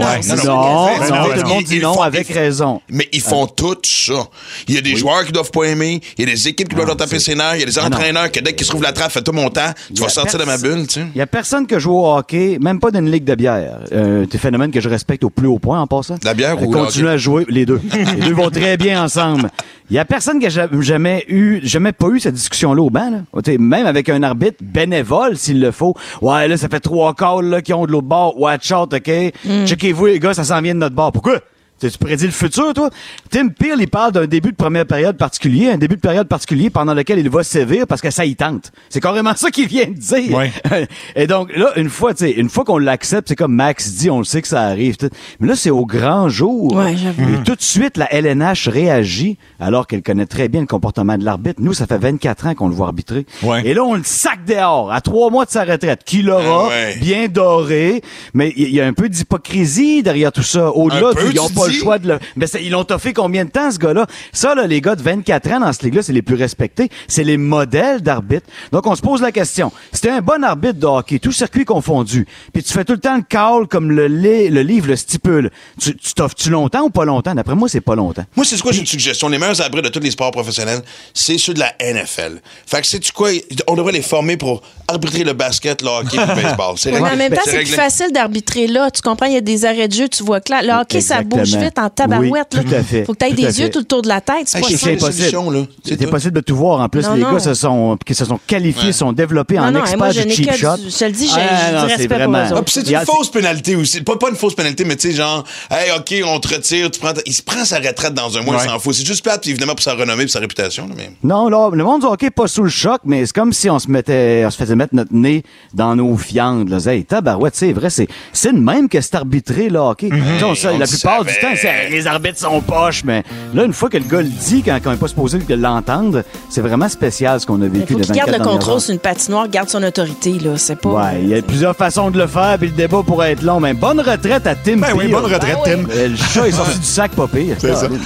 le monde dit non, avec raison. Mais ils font tout ça. Il y a des joueurs qui doivent pas aimer, il y a des équipes qui doivent leur taper ses nerfs, il y a des entraîneurs que dès qu'ils se trouvent la trappe, fais tout mon temps, tu vas sortir de ma bulle, tu sais. Il y a personne qui joue au hockey, même pas d'une ligue de bière. C'est un phénomène que je respecte au plus haut point en passant. La bière ou continue à jouer, les deux. Les deux vont très bien ensemble. Il y a personne qui a jamais pas eu cette discussion-là au banc, là. Même avec un arbitre bénévole, s'il le faut. Ouais, là, ça fait 3 calls, là, qui ont de l'autre bord. Watch out, OK? Checkez-vous, les gars, ça s'en vient de notre bord. Pourquoi? Tu prédis le futur, toi? Tim Peel, il parle d'un début de première période particulier, un début de période particulier pendant lequel il va sévir parce que ça y tente. C'est carrément ça qu'il vient de dire. Ouais. Et donc, là, une fois qu'on l'accepte, c'est comme Max dit, on le sait que ça arrive. Mais là, c'est au grand jour. Ouais, j'avoue. Et tout de suite, la LNH réagit alors qu'elle connaît très bien le comportement de l'arbitre. Nous, ça fait 24 ans qu'on le voit arbitrer. Ouais. Et là, on le sac dehors à 3 mois de sa retraite. Qui l'aura bien doré. Mais il y a un peu d'hypocrisie derrière tout ça. Au-delà, ils n'ont pas le choix de le... Mais ils l'ont toffé combien de temps, ce gars-là? Ça, là, les gars de 24 ans dans cette ligue-là, c'est les plus respectés. C'est les modèles d'arbitre. Donc, on se pose la question. Si t'es un bon arbitre de hockey, tout circuit confondu, puis tu fais tout le temps le call comme le livre le stipule, tu t'offres-tu longtemps ou pas longtemps? D'après moi, c'est pas longtemps. Moi, c'est quoi, j'ai une suggestion. Les meilleurs arbitres de tous les sports professionnels, c'est ceux de la NFL. Fait que sais-tu quoi? On devrait les former pour arbitrer le basket, le hockey, le baseball. Mais en même temps, c'est plus facile d'arbitrer là. Tu comprends? Il y a des arrêts de jeu, tu vois clair. Le hockey, ça bouge vite en tabarouette. Oui, tout à fait. Faut que tu aies des yeux tout autour de la tête. C'est impossible. C'est impossible de tout voir. En plus, les gars se sont qualifiés, sont développés en experts du cheap shot. Je te le dis, j'ai du respect pour eux autres. C'est une fausse pénalité aussi. Pas une fausse pénalité, mais tu sais, genre, hey, OK, on te retire, il se prend sa retraite dans un mois, il s'en fout. C'est juste plate, évidemment, pour sa renommée et sa réputation. Là, mais... Non, là, le monde du hockey n'est pas sous le choc, mais c'est comme si on se faisait mettre notre nez dans nos fientes. Là. Hey, tabarouette, c'est vrai, c'est le même que c'est arbitré, le hockey. La plupart du temps, les arbitres sont poches, mais là, une fois que le gars le dit, quand on n'est pas supposé l'entendre, c'est vraiment spécial ce qu'on a vécu. Il faut qu'il garde le contrôle sur une patinoire, garde son autorité, là. C'est pas... Ouais, il y a plusieurs façons de le faire, puis le débat pourrait être long, mais bonne retraite à Tim Peel. Oui, bonne retraite, Tim. Le chat est sorti du sac, pas pire. Peut-être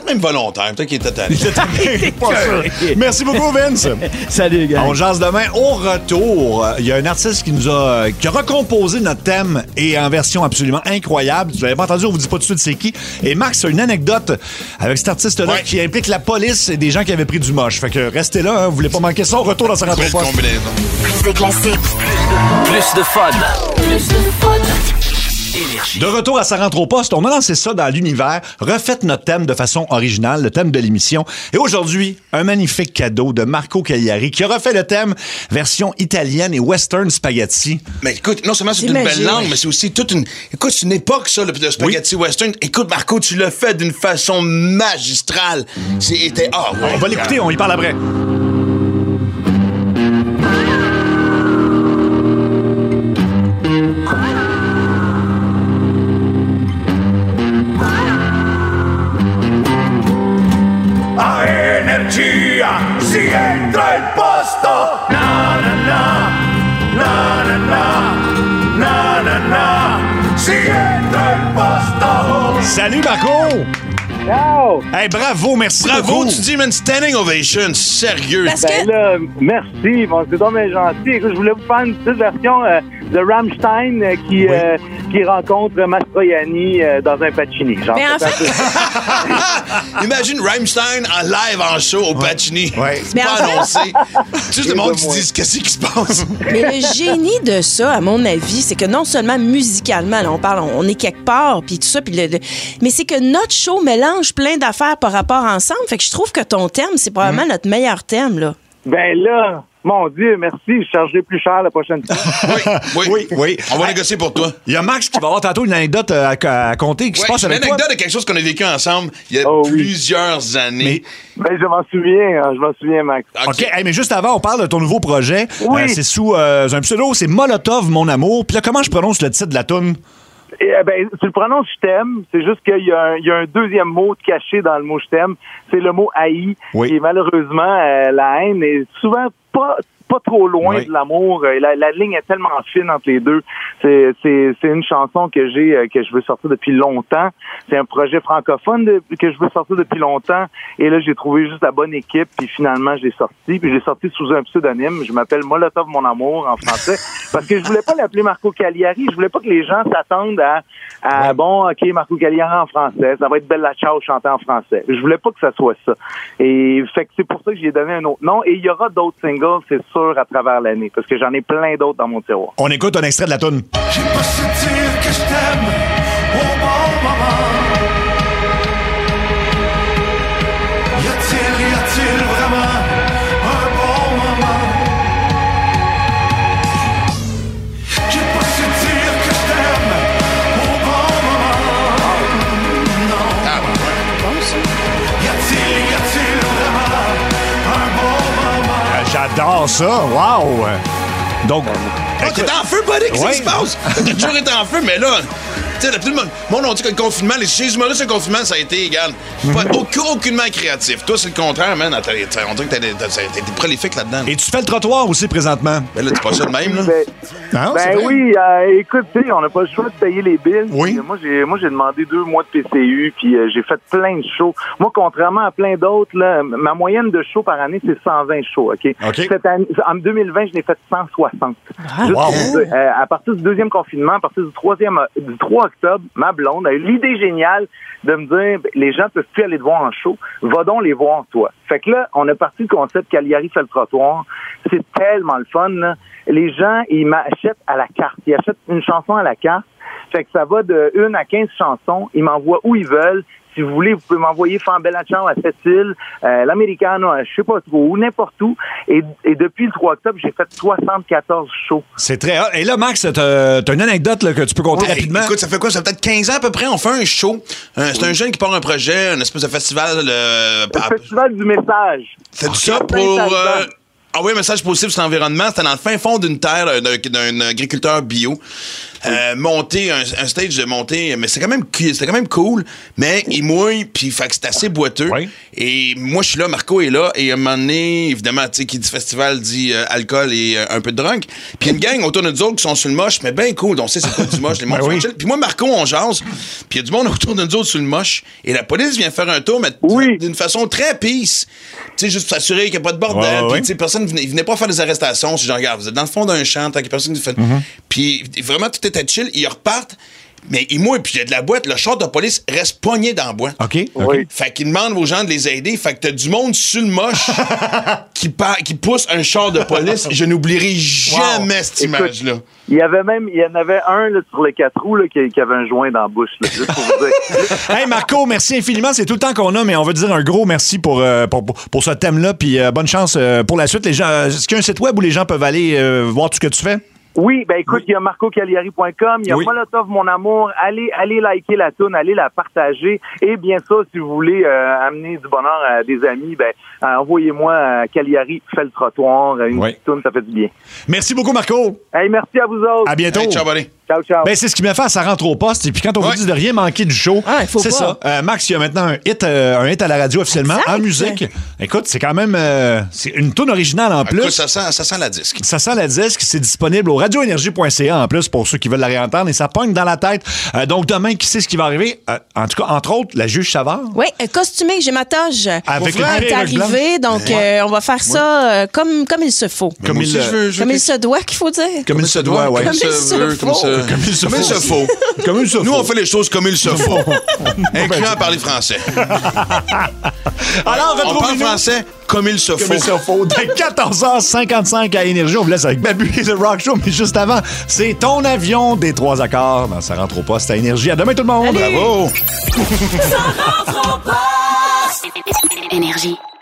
même volontaire. Peut-être qu'il était tanné. Merci beaucoup, Vince. Salut, les gars. On jase demain. Au retour, il y a un artiste qui a recomposé notre thème et en version absolument incroyable. Vous l'avez pas entendu, on vous dit pas tout de suite c'est qui. Et Max a une anecdote avec cet artiste-là qui implique la police et des gens qui avaient pris du moche. Fait que restez là, hein, vous voulez pas manquer ça. On retourne dans sa rentre au poste. Plus de classiques. Plus de fun. Plus de fun. Énergie. De retour à sa rentre au poste, on a lancé ça dans l'univers, refait notre thème de façon originale, le thème de l'émission. Et aujourd'hui, un magnifique cadeau de Marco Cagliari qui a refait le thème version italienne et western spaghetti. Mais écoute, non seulement c'est une belle langue, mais c'est aussi toute une... Écoute, c'est une époque, ça, le spaghetti western. Écoute, Marco, tu l'as fait d'une façon magistrale. C'était... Ah, ouais. On va l'écouter, on y parle après. Si entra il posto, na na na, na na na, na na na, si entra il posto. Salut Marco! Ciao! Hey, bravo, merci Bravo, beaucoup. tu dis, man, standing ovation, sérieux. Là, merci, bon, c'est donc bien gentil. Écoute, je voulais vous faire une petite version de Rammstein qui rencontre Mastroianni dans un Pacini. Genre, Mais en fait... Imagine Rammstein en live en show au Pacini. Ouais. C'est pas annoncé. Juste le monde qui dit qu'est-ce qui se passe. Mais le génie de ça, à mon avis, c'est que non seulement musicalement, là, on est quelque part, puis tout ça, puis mais c'est que notre show mélange plein d'affaires par rapport ensemble. Fait que je trouve que ton thème, c'est probablement notre meilleur thème, là. Ben là, mon Dieu, merci, je chargerai plus cher la prochaine fois. Oui. On va négocier pour toi. Il y a Max qui va avoir tantôt une anecdote à compter qui se passe avec toi. Une anecdote de quelque chose qu'on a vécu ensemble il y a plusieurs années. Ben, je m'en souviens, Max. OK, hey, mais juste avant, on parle de ton nouveau projet. Oui. C'est sous un pseudo, c'est Molotov, mon amour. Puis là, comment je prononce le titre de la toune? Ben, tu le prononces je t'aime, c'est juste qu'il y a un deuxième mot caché dans le mot je t'aime, c'est le mot haï. Et malheureusement, la haine est souvent pas trop loin de l'amour. La ligne est tellement fine entre les deux. C'est une chanson que je veux sortir depuis longtemps. C'est un projet francophone que je veux sortir depuis longtemps. Et là, j'ai trouvé juste la bonne équipe. Puis finalement, je l'ai sorti. Puis je l'ai sorti sous un pseudonyme. Je m'appelle Molotov mon amour en français. Parce que je voulais pas l'appeler Marco Cagliari. Je voulais pas que les gens s'attendent à bon, OK, Marco Cagliari en français. Ça va être Bella Ciao chanté en français. Je voulais pas que ça soit ça. Et fait que c'est pour ça que j'ai donné un autre nom. Et il y aura d'autres singles, c'est sûr, à travers l'année, parce que j'en ai plein d'autres dans mon tiroir. On écoute un extrait de la toune. J'ai pas su dire que je t'aime au bon moment. Y a-t-il vraiment un bon moment? J'ai pas su dire que je t'aime au bon moment. Non. Y a-t-il vraiment un bon moment? J'adore ça. Wow! Donc... t'es en feu, buddy? Qu'est-ce qui se passe? T'as toujours été en feu, mais là... Tu sais, tout le monde on dit que le confinement, chez les humoristes, le confinement, ça a été égal. Aucunement créatif. Toi, c'est le contraire, man. On dirait que t'as été prolifique là-dedans. Et tu fais le trottoir aussi présentement. Ben là, tu pas ça de même, là? Oui, écoute, tu sais, on n'a pas le choix de payer les billes. Oui. Moi, j'ai demandé 2 mois de PCU, puis j'ai fait plein de shows. Moi, contrairement à plein d'autres, là, ma moyenne de shows par année, c'est 120 shows, OK? Cette année, en 2020, je n'ai fait 160. À partir du deuxième confinement, à partir du 3 octobre, ma blonde a eu l'idée géniale de me dire, les gens peuvent plus aller te voir en show, va donc les voir, toi. Fait que là, on a parti le concept Cagliari fait le trottoir. C'est tellement le fun, là. Les gens, ils m'achètent à la carte. Ils achètent une chanson à la carte. Fait que ça va de 1 à 15 chansons. Ils m'envoient où ils veulent. Si vous voulez, vous pouvez m'envoyer Bella Ciao à Sept-Îles, l'Americano, je sais pas trop où, n'importe où. Et depuis le 3 octobre, j'ai fait 74 shows. C'est très hot. Et là, Max, t'as une anecdote là, que tu peux compter rapidement. Écoute, ça fait quoi? Ça fait peut-être 15 ans à peu près. On fait un show. C'est un jeune qui part un projet, une espèce de festival. Le festival du message. C'est ça pour... Ah oui, un message positif sur l'environnement. C'était dans le fin fond d'une terre d'un agriculteur bio. monter, un stage de montée, mais c'était quand même cool, mais il mouille, puis fait que c'est assez boiteux. Oui. Et moi, je suis là, Marco est là, et à un moment donné, évidemment, tu sais, qui dit festival dit alcool et un peu de drunk. Puis une gang autour de nous autres qui sont sur le moche, mais bien cool, on sait c'est quoi du moche, les mondes sont chill. Puis moi, Marco, on jase, puis il y a du monde autour de nous autres sur le moche, et la police vient faire un tour, mais d'une façon très peace. Tu sais, juste pour s'assurer qu'il n'y a pas de bordel. Puis, tu sais, personne venait pas faire des arrestations. C'est genre, regarde, vous êtes dans le fond d'un champ, tant qu'il y a personne qui fait. Puis, vraiment, tout était chill. Ils repartent. Mais ils mouillent, puis il y a de la boîte. Le char de police reste pogné dans la boîte. OK. Fait qu'ils demandent aux gens de les aider. Fait que t'as du monde sur le moche qui pousse un char de police. Je n'oublierai jamais cette image-là. Il y en avait un là, sur les 4 roues là, qui avait un joint dans la bouche. Là, juste pour vous dire. Hey Marco, merci infiniment. C'est tout le temps qu'on a, mais on veut te dire un gros merci pour ce thème-là. Puis bonne chance pour la suite. Les gens, est-ce qu'il y a un site web où les gens peuvent aller voir tout ce que tu fais? Oui, ben écoute, il y a marcocagliari.com, il y a Molotov Mon Amour, allez liker la toune, allez la partager, et bien sûr, si vous voulez amener du bonheur à des amis, ben envoyez-moi Cagliari fait le trottoir, une petite toune, ça fait du bien. Merci beaucoup Marco. Hey, merci à vous autres. À bientôt. Hey, ciao, buddy. Ciao, ciao. Ben, c'est ce qui m'a fait, ça rentre au poste. Et puis quand on vous dit de rien manquer du show, c'est ça. Max, il y a maintenant un hit à la radio officiellement, en musique. Écoute, c'est quand même c'est une toune originale en plus. Écoute, ça sent la disque. Ça sent la disque. C'est disponible au radioénergie.ca en plus pour ceux qui veulent la réentendre. Et ça pogne dans la tête. Donc demain, qui sait ce qui va arriver? En tout cas, entre autres, la juge Savard. Oui, costumé, j'ai ma toge. Avec le est arrivé, donc on va faire ça comme il se faut. Comme il se doit, qu'il faut dire. Comme il se doit, oui. Comme il se faut. Nous, on fait les choses comme il se faut. Incluant à parler français. Alors, on parle français comme il se faut. Comme il se faut. Dès 14h55 à Énergie, on vous laisse avec Babu et The Rock Show. Mais juste avant, c'est ton avion des 3 accords. Ça rentre au poste à Énergie. À demain, tout le monde. Allez. Bravo. Ça rentre au poste. Énergie.